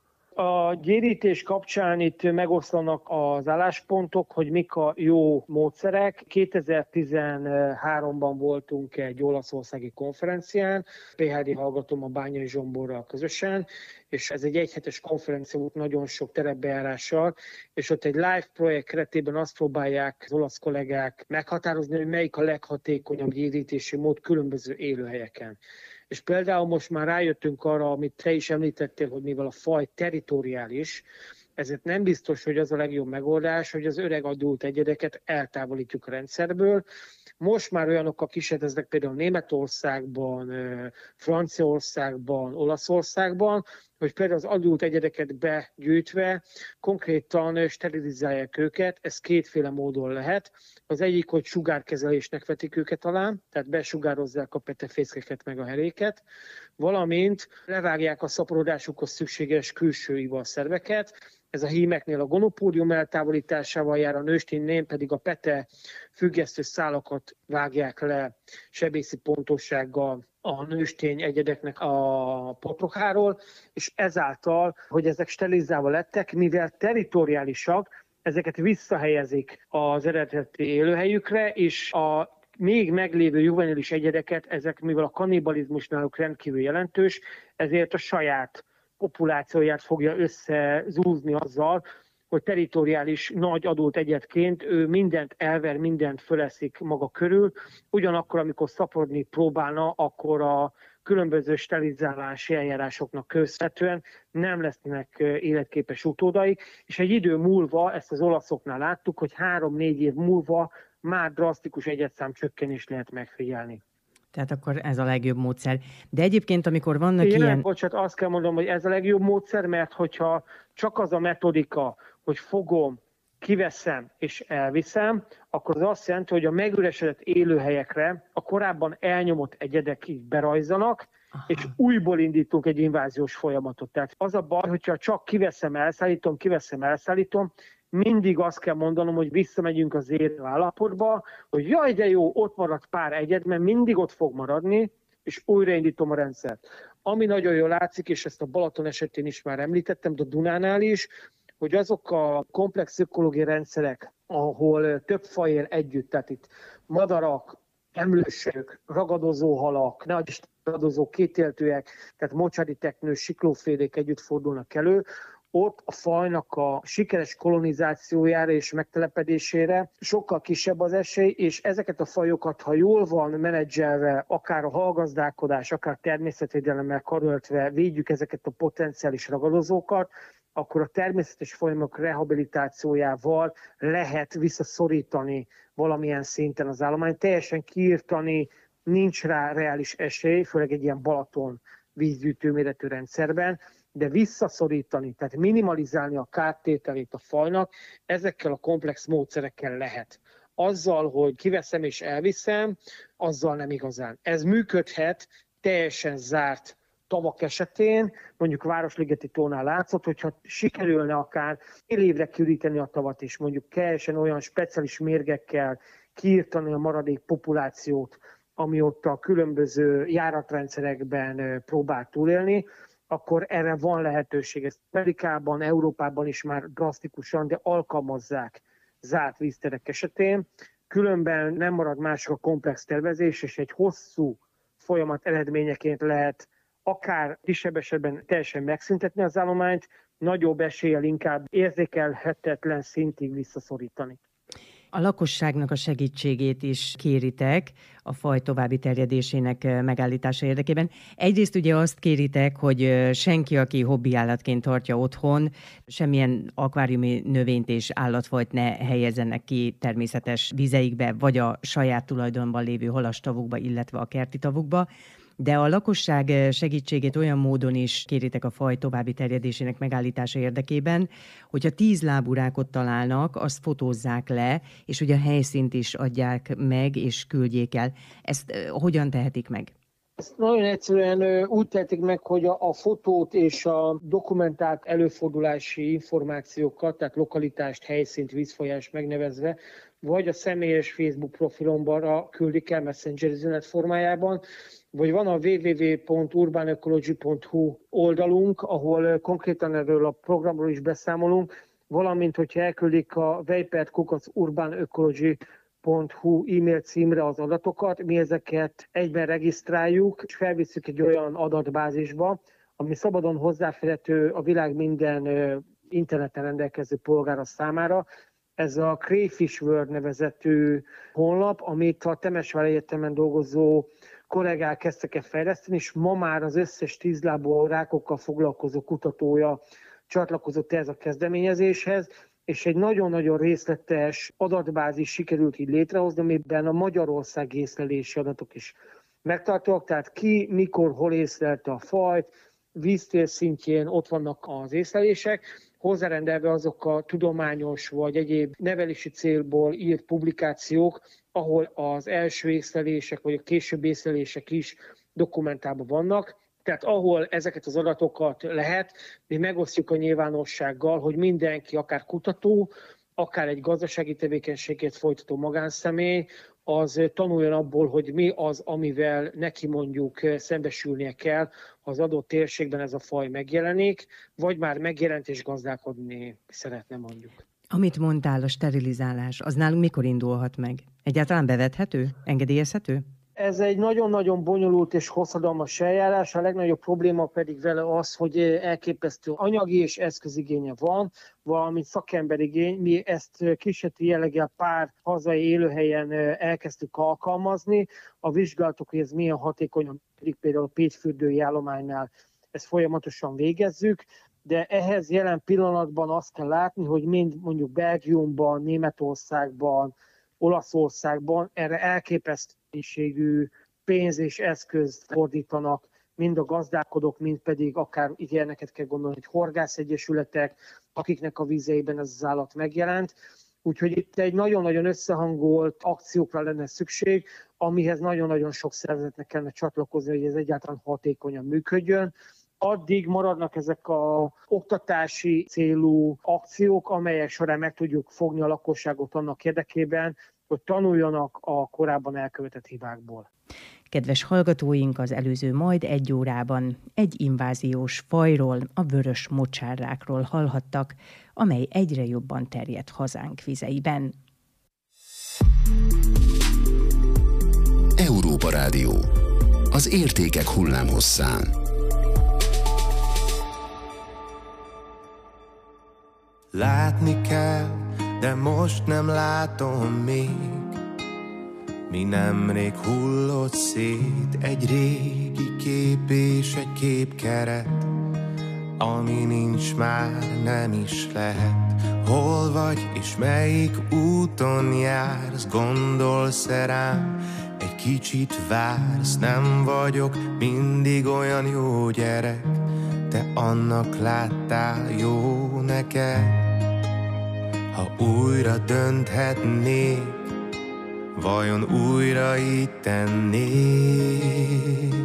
A gyérítés kapcsán itt megoszlanak az álláspontok, hogy mik a jó módszerek. 2013-ban voltunk egy olaszországi konferencián, PhD hallgatom a Bányai Zsomborral közösen, és ez egy egyhetes konferencia volt nagyon sok terepbejárással, és ott egy live projekt keretében azt próbálják az olasz kollégák meghatározni, hogy melyik a leghatékonyabb gyérítési mód különböző élőhelyeken. És például most már rájöttünk arra, amit te is említettél, hogy mivel a faj territoriális, ezért nem biztos, hogy az a legjobb megoldás, hogy az öreg adult egyedeket eltávolítjuk a rendszerből. Most már olyanok kísérleteznek például Németországban, Franciaországban, Olaszországban, hogy például az adult egyedeket begyűjtve konkrétan sterilizálják őket. Ez kétféle módon lehet. Az egyik, hogy sugárkezelésnek vetik őket alá, tehát besugározzák a petefészkeket meg a heréket, valamint levágják a szaporodásukhoz szükséges külső ivalszerveket. Ez a hímeknél a gonopódium eltávolításával jár, a nősténynél pedig a pete függesztő szálakat vágják le sebészi pontossággal a nőstény egyedeknek a potrokáról, és ezáltal, hogy ezek sterilizálva lettek, mivel territoriálisak, ezeket visszahelyezik az eredeti élőhelyükre, és a még meglévő juvenilis egyedeket, ezek mivel a kannibalizmus náluk rendkívül jelentős, ezért a saját populációját fogja összezúzni azzal, hogy territoriális nagy adult egyedként ő mindent elver, mindent föleszik maga körül. Ugyanakkor, amikor szaporodni próbálna, akkor a különböző sterilizálási eljárásoknak köszönhetően nem lesznek életképes utódai, és egy idő múlva, ezt az olaszoknál láttuk, hogy 3-4 év múlva már drasztikus egyedszám csökkenést lehet megfigyelni. Tehát akkor ez a legjobb módszer. De egyébként, amikor vannak ilyen... Bocsánat, azt kell mondanom, hogy ez a legjobb módszer, mert hogyha csak az a metodika, hogy fogom, kiveszem és elviszem, akkor az azt jelenti, hogy a megüresedett élőhelyekre a korábban elnyomott egyedek így berajzanak, és újból indítunk egy inváziós folyamatot. Tehát az a baj, hogyha csak kiveszem, elszállítom, mindig azt kell mondanom, hogy visszamegyünk az élő állapotba, hogy jaj, de jó, ott maradt pár egyed, mert mindig ott fog maradni, és újraindítom a rendszert. Ami nagyon jól látszik, és ezt a Balaton esetén is már említettem, de a Dunánál is, hogy azok a komplex ökológiai rendszerek, ahol több faj él együtt, tehát itt madarak, emlősök, ragadozó halak, ragadozó kétéltőek, tehát mocsári teknős, siklófélék együtt fordulnak elő, ott a fajnak a sikeres kolonizációjára és megtelepedésére sokkal kisebb az esély, és ezeket a fajokat, ha jól van menedzselve, akár a hallgazdálkodás, akár természetvédelemmel karöltve védjük ezeket a potenciális ragadozókat, akkor a természetes fajok rehabilitációjával lehet visszaszorítani valamilyen szinten az állományt. Teljesen kiirtani nincs rá reális esély, főleg egy ilyen Balaton vízgyűjtő méretű rendszerben, de visszaszorítani, tehát minimalizálni a kártételét a fajnak, ezekkel a komplex módszerekkel lehet. Azzal, hogy kiveszem és elviszem, azzal nem igazán. Ez működhet teljesen zárt tavak esetén, mondjuk Városligeti tónál látszott, hogyha sikerülne akár fél évre kiüríteni a tavat, és mondjuk teljesen olyan speciális mérgekkel kiirtani a maradék populációt, ami ott a különböző járatrendszerekben próbál túlélni, akkor erre van lehetőség. Ezt Amerikában, Európában is már drasztikusan, de alkalmazzák zárt vízterek esetén. Különben nem marad mások a komplex tervezés, és egy hosszú folyamat eredményeként lehet akár kisebb esetben teljesen megszüntetni az állományt, nagyobb eséllyel inkább érzékelhetetlen szintig visszaszorítani. A lakosságnak a segítségét is kéritek a faj további terjedésének megállítása érdekében. Egyrészt ugye azt kéritek, hogy senki, aki hobbiállatként tartja otthon, semmilyen akváriumi növényt és állatfajt ne helyezzenek ki természetes vizeikbe, vagy a saját tulajdonban lévő halastavukba, illetve a kerti tavukba. De a lakosság segítségét olyan módon is kéritek a faj további terjedésének megállítása érdekében, hogyha 10 lábú rákot találnak, azt fotózzák le, és ugye a helyszínt is adják meg, és küldjék el. Ezt hogyan tehetik meg? Ezt nagyon egyszerűen úgy tehetik meg, hogy a fotót és a dokumentált előfordulási információkat, tehát lokalitást, helyszínt, vízfolyást megnevezve, vagy a személyes Facebook profilomra küldik el Messenger üzenet formájában, vagy van a www.urbanecology.hu oldalunk, ahol konkrétan erről a programról is beszámolunk, valamint, hogyha elküldik a vejpert@urbanecology.hu e-mail címre az adatokat, mi ezeket egyben regisztráljuk, és felvisszük egy olyan adatbázisba, ami szabadon hozzáférhető a világ minden interneten rendelkező polgára számára. Ez a Crayfish World nevezetű honlap, amit a Temesvár Egyetemen dolgozó kollégák kezdtek el fejleszteni, és ma már az összes 10 lábú rákokkal foglalkozó kutatója csatlakozott ez a kezdeményezéshez, és egy nagyon-nagyon részletes adatbázis sikerült így létrehozni, amiben a magyarországi észlelési adatok is megtartóak, tehát ki, mikor, hol észlelte a fajt, víztér szintjén ott vannak az észlelések, hozzárendelve azok a tudományos vagy egyéb nevelési célból írt publikációk, ahol az első észlelések vagy a későbbi észlelések is dokumentálva vannak. Tehát ahol ezeket az adatokat lehet, mi megosztjuk a nyilvánossággal, hogy mindenki, akár kutató, akár egy gazdasági tevékenységet folytató magánszemély, az tanuljon abból, hogy mi az, amivel neki mondjuk szembesülnie kell, ha az adott térségben ez a faj megjelenik, vagy már megjelent és gazdálkodni szeretne mondjuk. Amit mondtál, a sterilizálás, az nálunk mikor indulhat meg? Egyáltalán bevethető? Engedélyezhető? Ez egy nagyon-nagyon bonyolult és hosszadalmas eljárás, a legnagyobb probléma pedig vele az, hogy elképesztő anyagi és eszközigénye van, valamint szakemberigény. Mi ezt kísérleti jelleggel pár hazai élőhelyen elkezdtük alkalmazni. A vizsgálatok, hogy ez milyen hatékonyan, például a Pétfürdői állománynál ezt folyamatosan végezzük, de ehhez jelen pillanatban azt kell látni, hogy mind mondjuk Belgiumban, Németországban, Olaszországban erre elképesztő mennyiségű pénz és eszközt fordítanak, mind a gazdálkodók, mind pedig akár ilyeneket kell gondolni, hogy horgászegyesületek, akiknek a vizeiben ez az állat megjelent. Úgyhogy itt egy nagyon-nagyon összehangolt akciókra lenne szükség, amihez nagyon-nagyon sok szervezetnek kellene csatlakozni, hogy ez egyáltalán hatékonyan működjön. Addig maradnak ezek az oktatási célú akciók, amelyek során meg tudjuk fogni a lakosságot annak érdekében, hogy tanuljanak a korábban elkövetett hibákból. Kedves hallgatóink, az előző majd 1 órában egy inváziós fajról, a vörös mocsárrákról hallhattak, amely egyre jobban terjed hazánk vizeiben. Európa Rádió. Az értékek hullámhosszán. Látni kell, de most nem látom még. Mi nemrég hullott szét egy régi kép és egy képkeret, ami nincs már, nem is lehet. Hol vagy és melyik úton jársz, gondolsz-e rám, egy kicsit vársz. Nem vagyok mindig olyan jó gyerek, te annak láttál jó neked. Ha újra dönthetnék, vajon újra így tennék?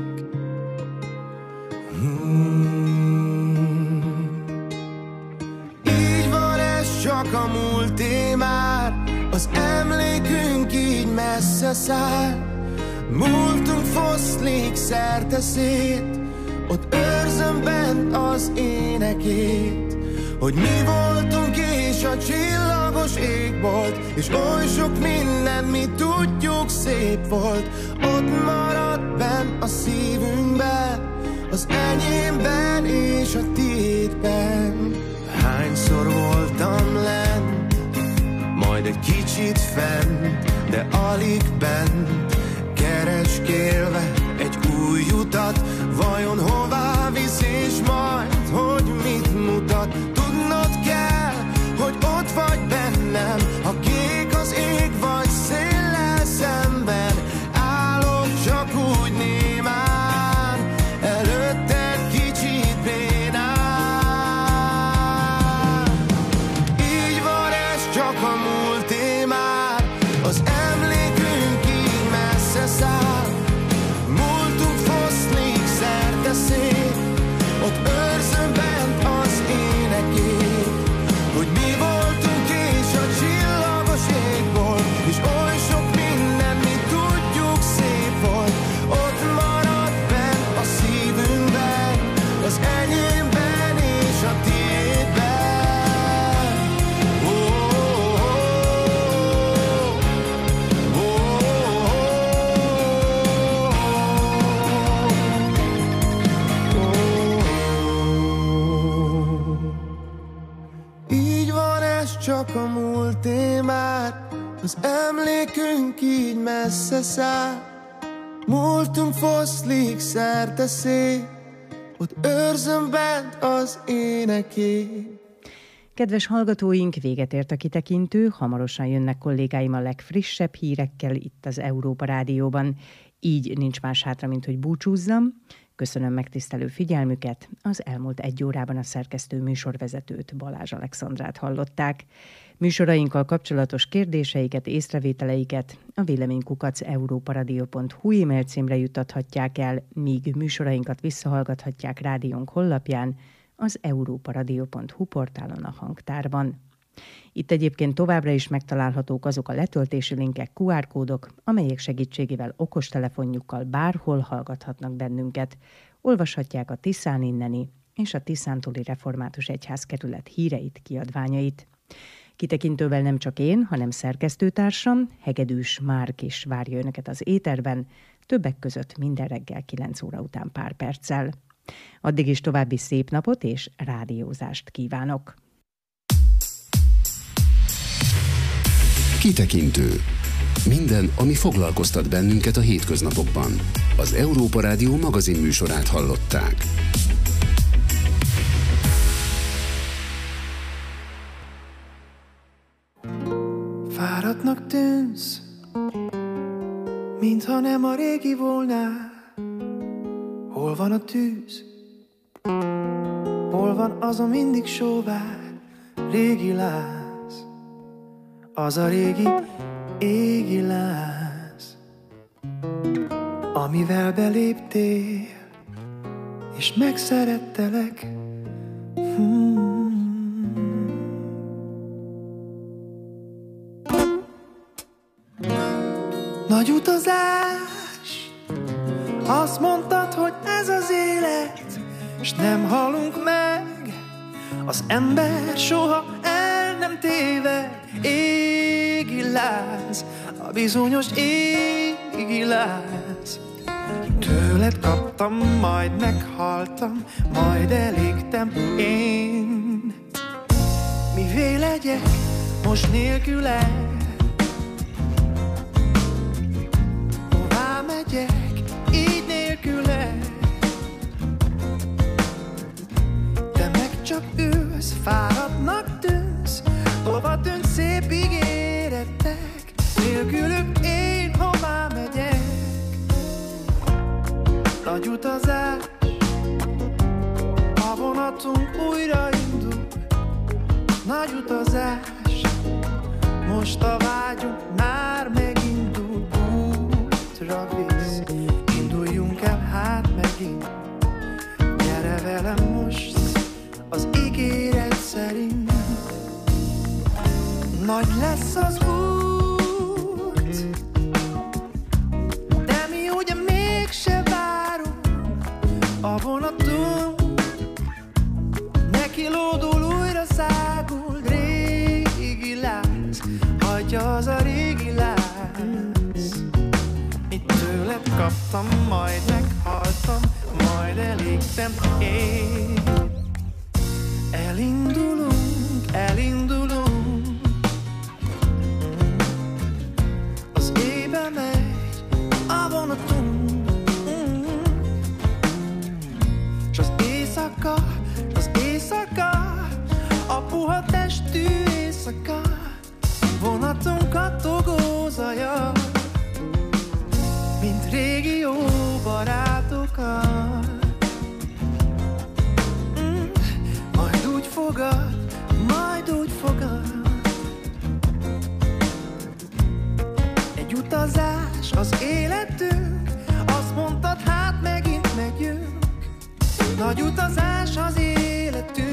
Így van ez csak a múlté már, az emlékünk így messze száll. Múltunk foszlik szerte szét, ott őrzöm bent az énekét. Hogy mi voltunk és a csillagos égbolt, és oly sok minden, mi tudjuk, szép volt. Ott maradt benn a szívünkben, az enyémben és a tiédben. Hányszor voltam lent, majd egy kicsit fent, de alig bent, kereskélve egy új utat. Vajon hová visz és majd, hogy mit mutat? Tudnod kell, hogy ott vagy bennem, ha kék az ég vagy széllel szemben. Állok csak úgy némán, előtted kicsit bénán. Így van ez csak a múlté már, az emlékünk így messze száll. Múltunk foszlik szerte szét, ott őrzöm bent az énekét. Hogy mi voltunk és a csillagos égbolt, és oly sok minden, mi tudjuk, szép volt. Ott maradt benn a szívünkben, az enyémben és a tiédben. Oh, oh, oh, oh. Így van ez csak a múlté már, az emlékünk így messze száll. Múltunk foszlik szerte szét, ott őrzöm bent az énekét. Kedves hallgatóink, véget ért a kitekintő, hamarosan jönnek kollégáim a legfrissebb hírekkel itt az Európa Rádióban. Így nincs más hátra, mint hogy búcsúzzam. Köszönöm megtisztelő figyelmüket. Az elmúlt 1 órában a szerkesztő műsorvezetőt, Balázs Alexandrát hallották. Műsorainkkal kapcsolatos kérdéseiket, észrevételeiket a véleménykukac@europaradio.hu e-mail címre juttathatják el, míg műsorainkat visszahallgathatják rádiónk honlapján, az europaradio.hu portálon a hangtárban. Itt egyébként továbbra is megtalálhatók azok a letöltési linkek, QR kódok, amelyek segítségével okostelefonjukkal bárhol hallgathatnak bennünket. Olvashatják a Tiszán inneni és a Tiszántúli Református Egyházkerület híreit, kiadványait. Kitekintővel nem csak én, hanem szerkesztőtársam, Hegedűs Márk is várja önöket az éterben. többek között minden reggel 9 óra után pár perccel. Addig is további szép napot és rádiózást kívánok! Kitekintő. Minden, ami foglalkoztat bennünket a hétköznapokban. Az Európa Rádió magazinműsorát hallották. Fáradtnak tűnsz, mintha nem a régi volnál. Hol van a tűz? Hol van az a mindig sóvár régi láz? Az a régi égi láz, amivel beléptél, és megszerettelek. Nagy utazás, azt mondtad, hogy ez az élet, és nem halunk meg, az ember soha el nem téved. Égi láz, a bizonyos égi láz. Tőled kaptam, majd meghaltam, majd elégtem én. Mivé legyek most nélküled? Hová megyek így nélküled? Te meg csak ülsz, fáradtnak tűnsz, hova tűnsz szép ígéretek? Nélkülük én hová megyek? Nagy utazás, a vonatunk újraindul. Nagy utazás, most a vágyunk már megindul. Útra visz, induljunk el hát megint. Gyere velem most az ígéret szerint. Nagy lesz az út, de mi ugye mégse várunk. A vonatunk neki lódul, újra szágul. Régi láz, hagyja az a régi láz. Itt tőled kaptam, majd meghaltam, majd elégtem én. Elindulunk, elindulunk, az éjbe megy a vonatunk, s az éjszaka, a puha testű éjszaka, vonatunk kattogó zaja, mint régi jó barátokat. Majd úgy fogad, egy utazás az életünk, azt mondtad, hát megint megyünk. Nagy utazás az életünk.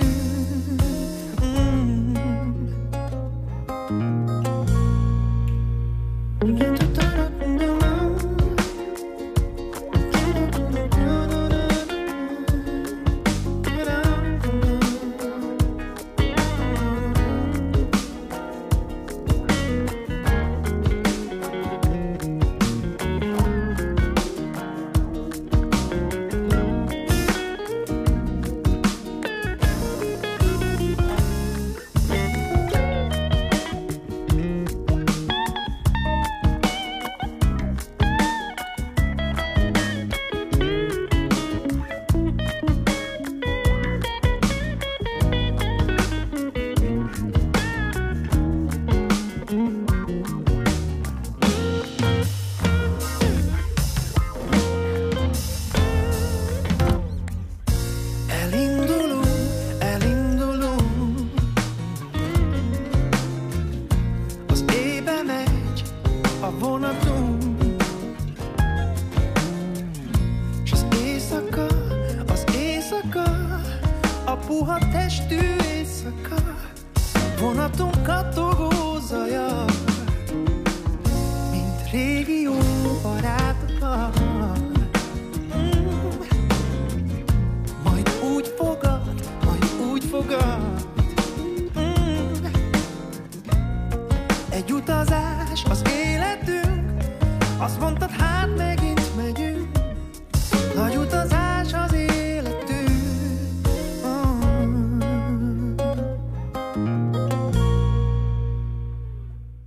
Egy utazás az életünk, azt mondta,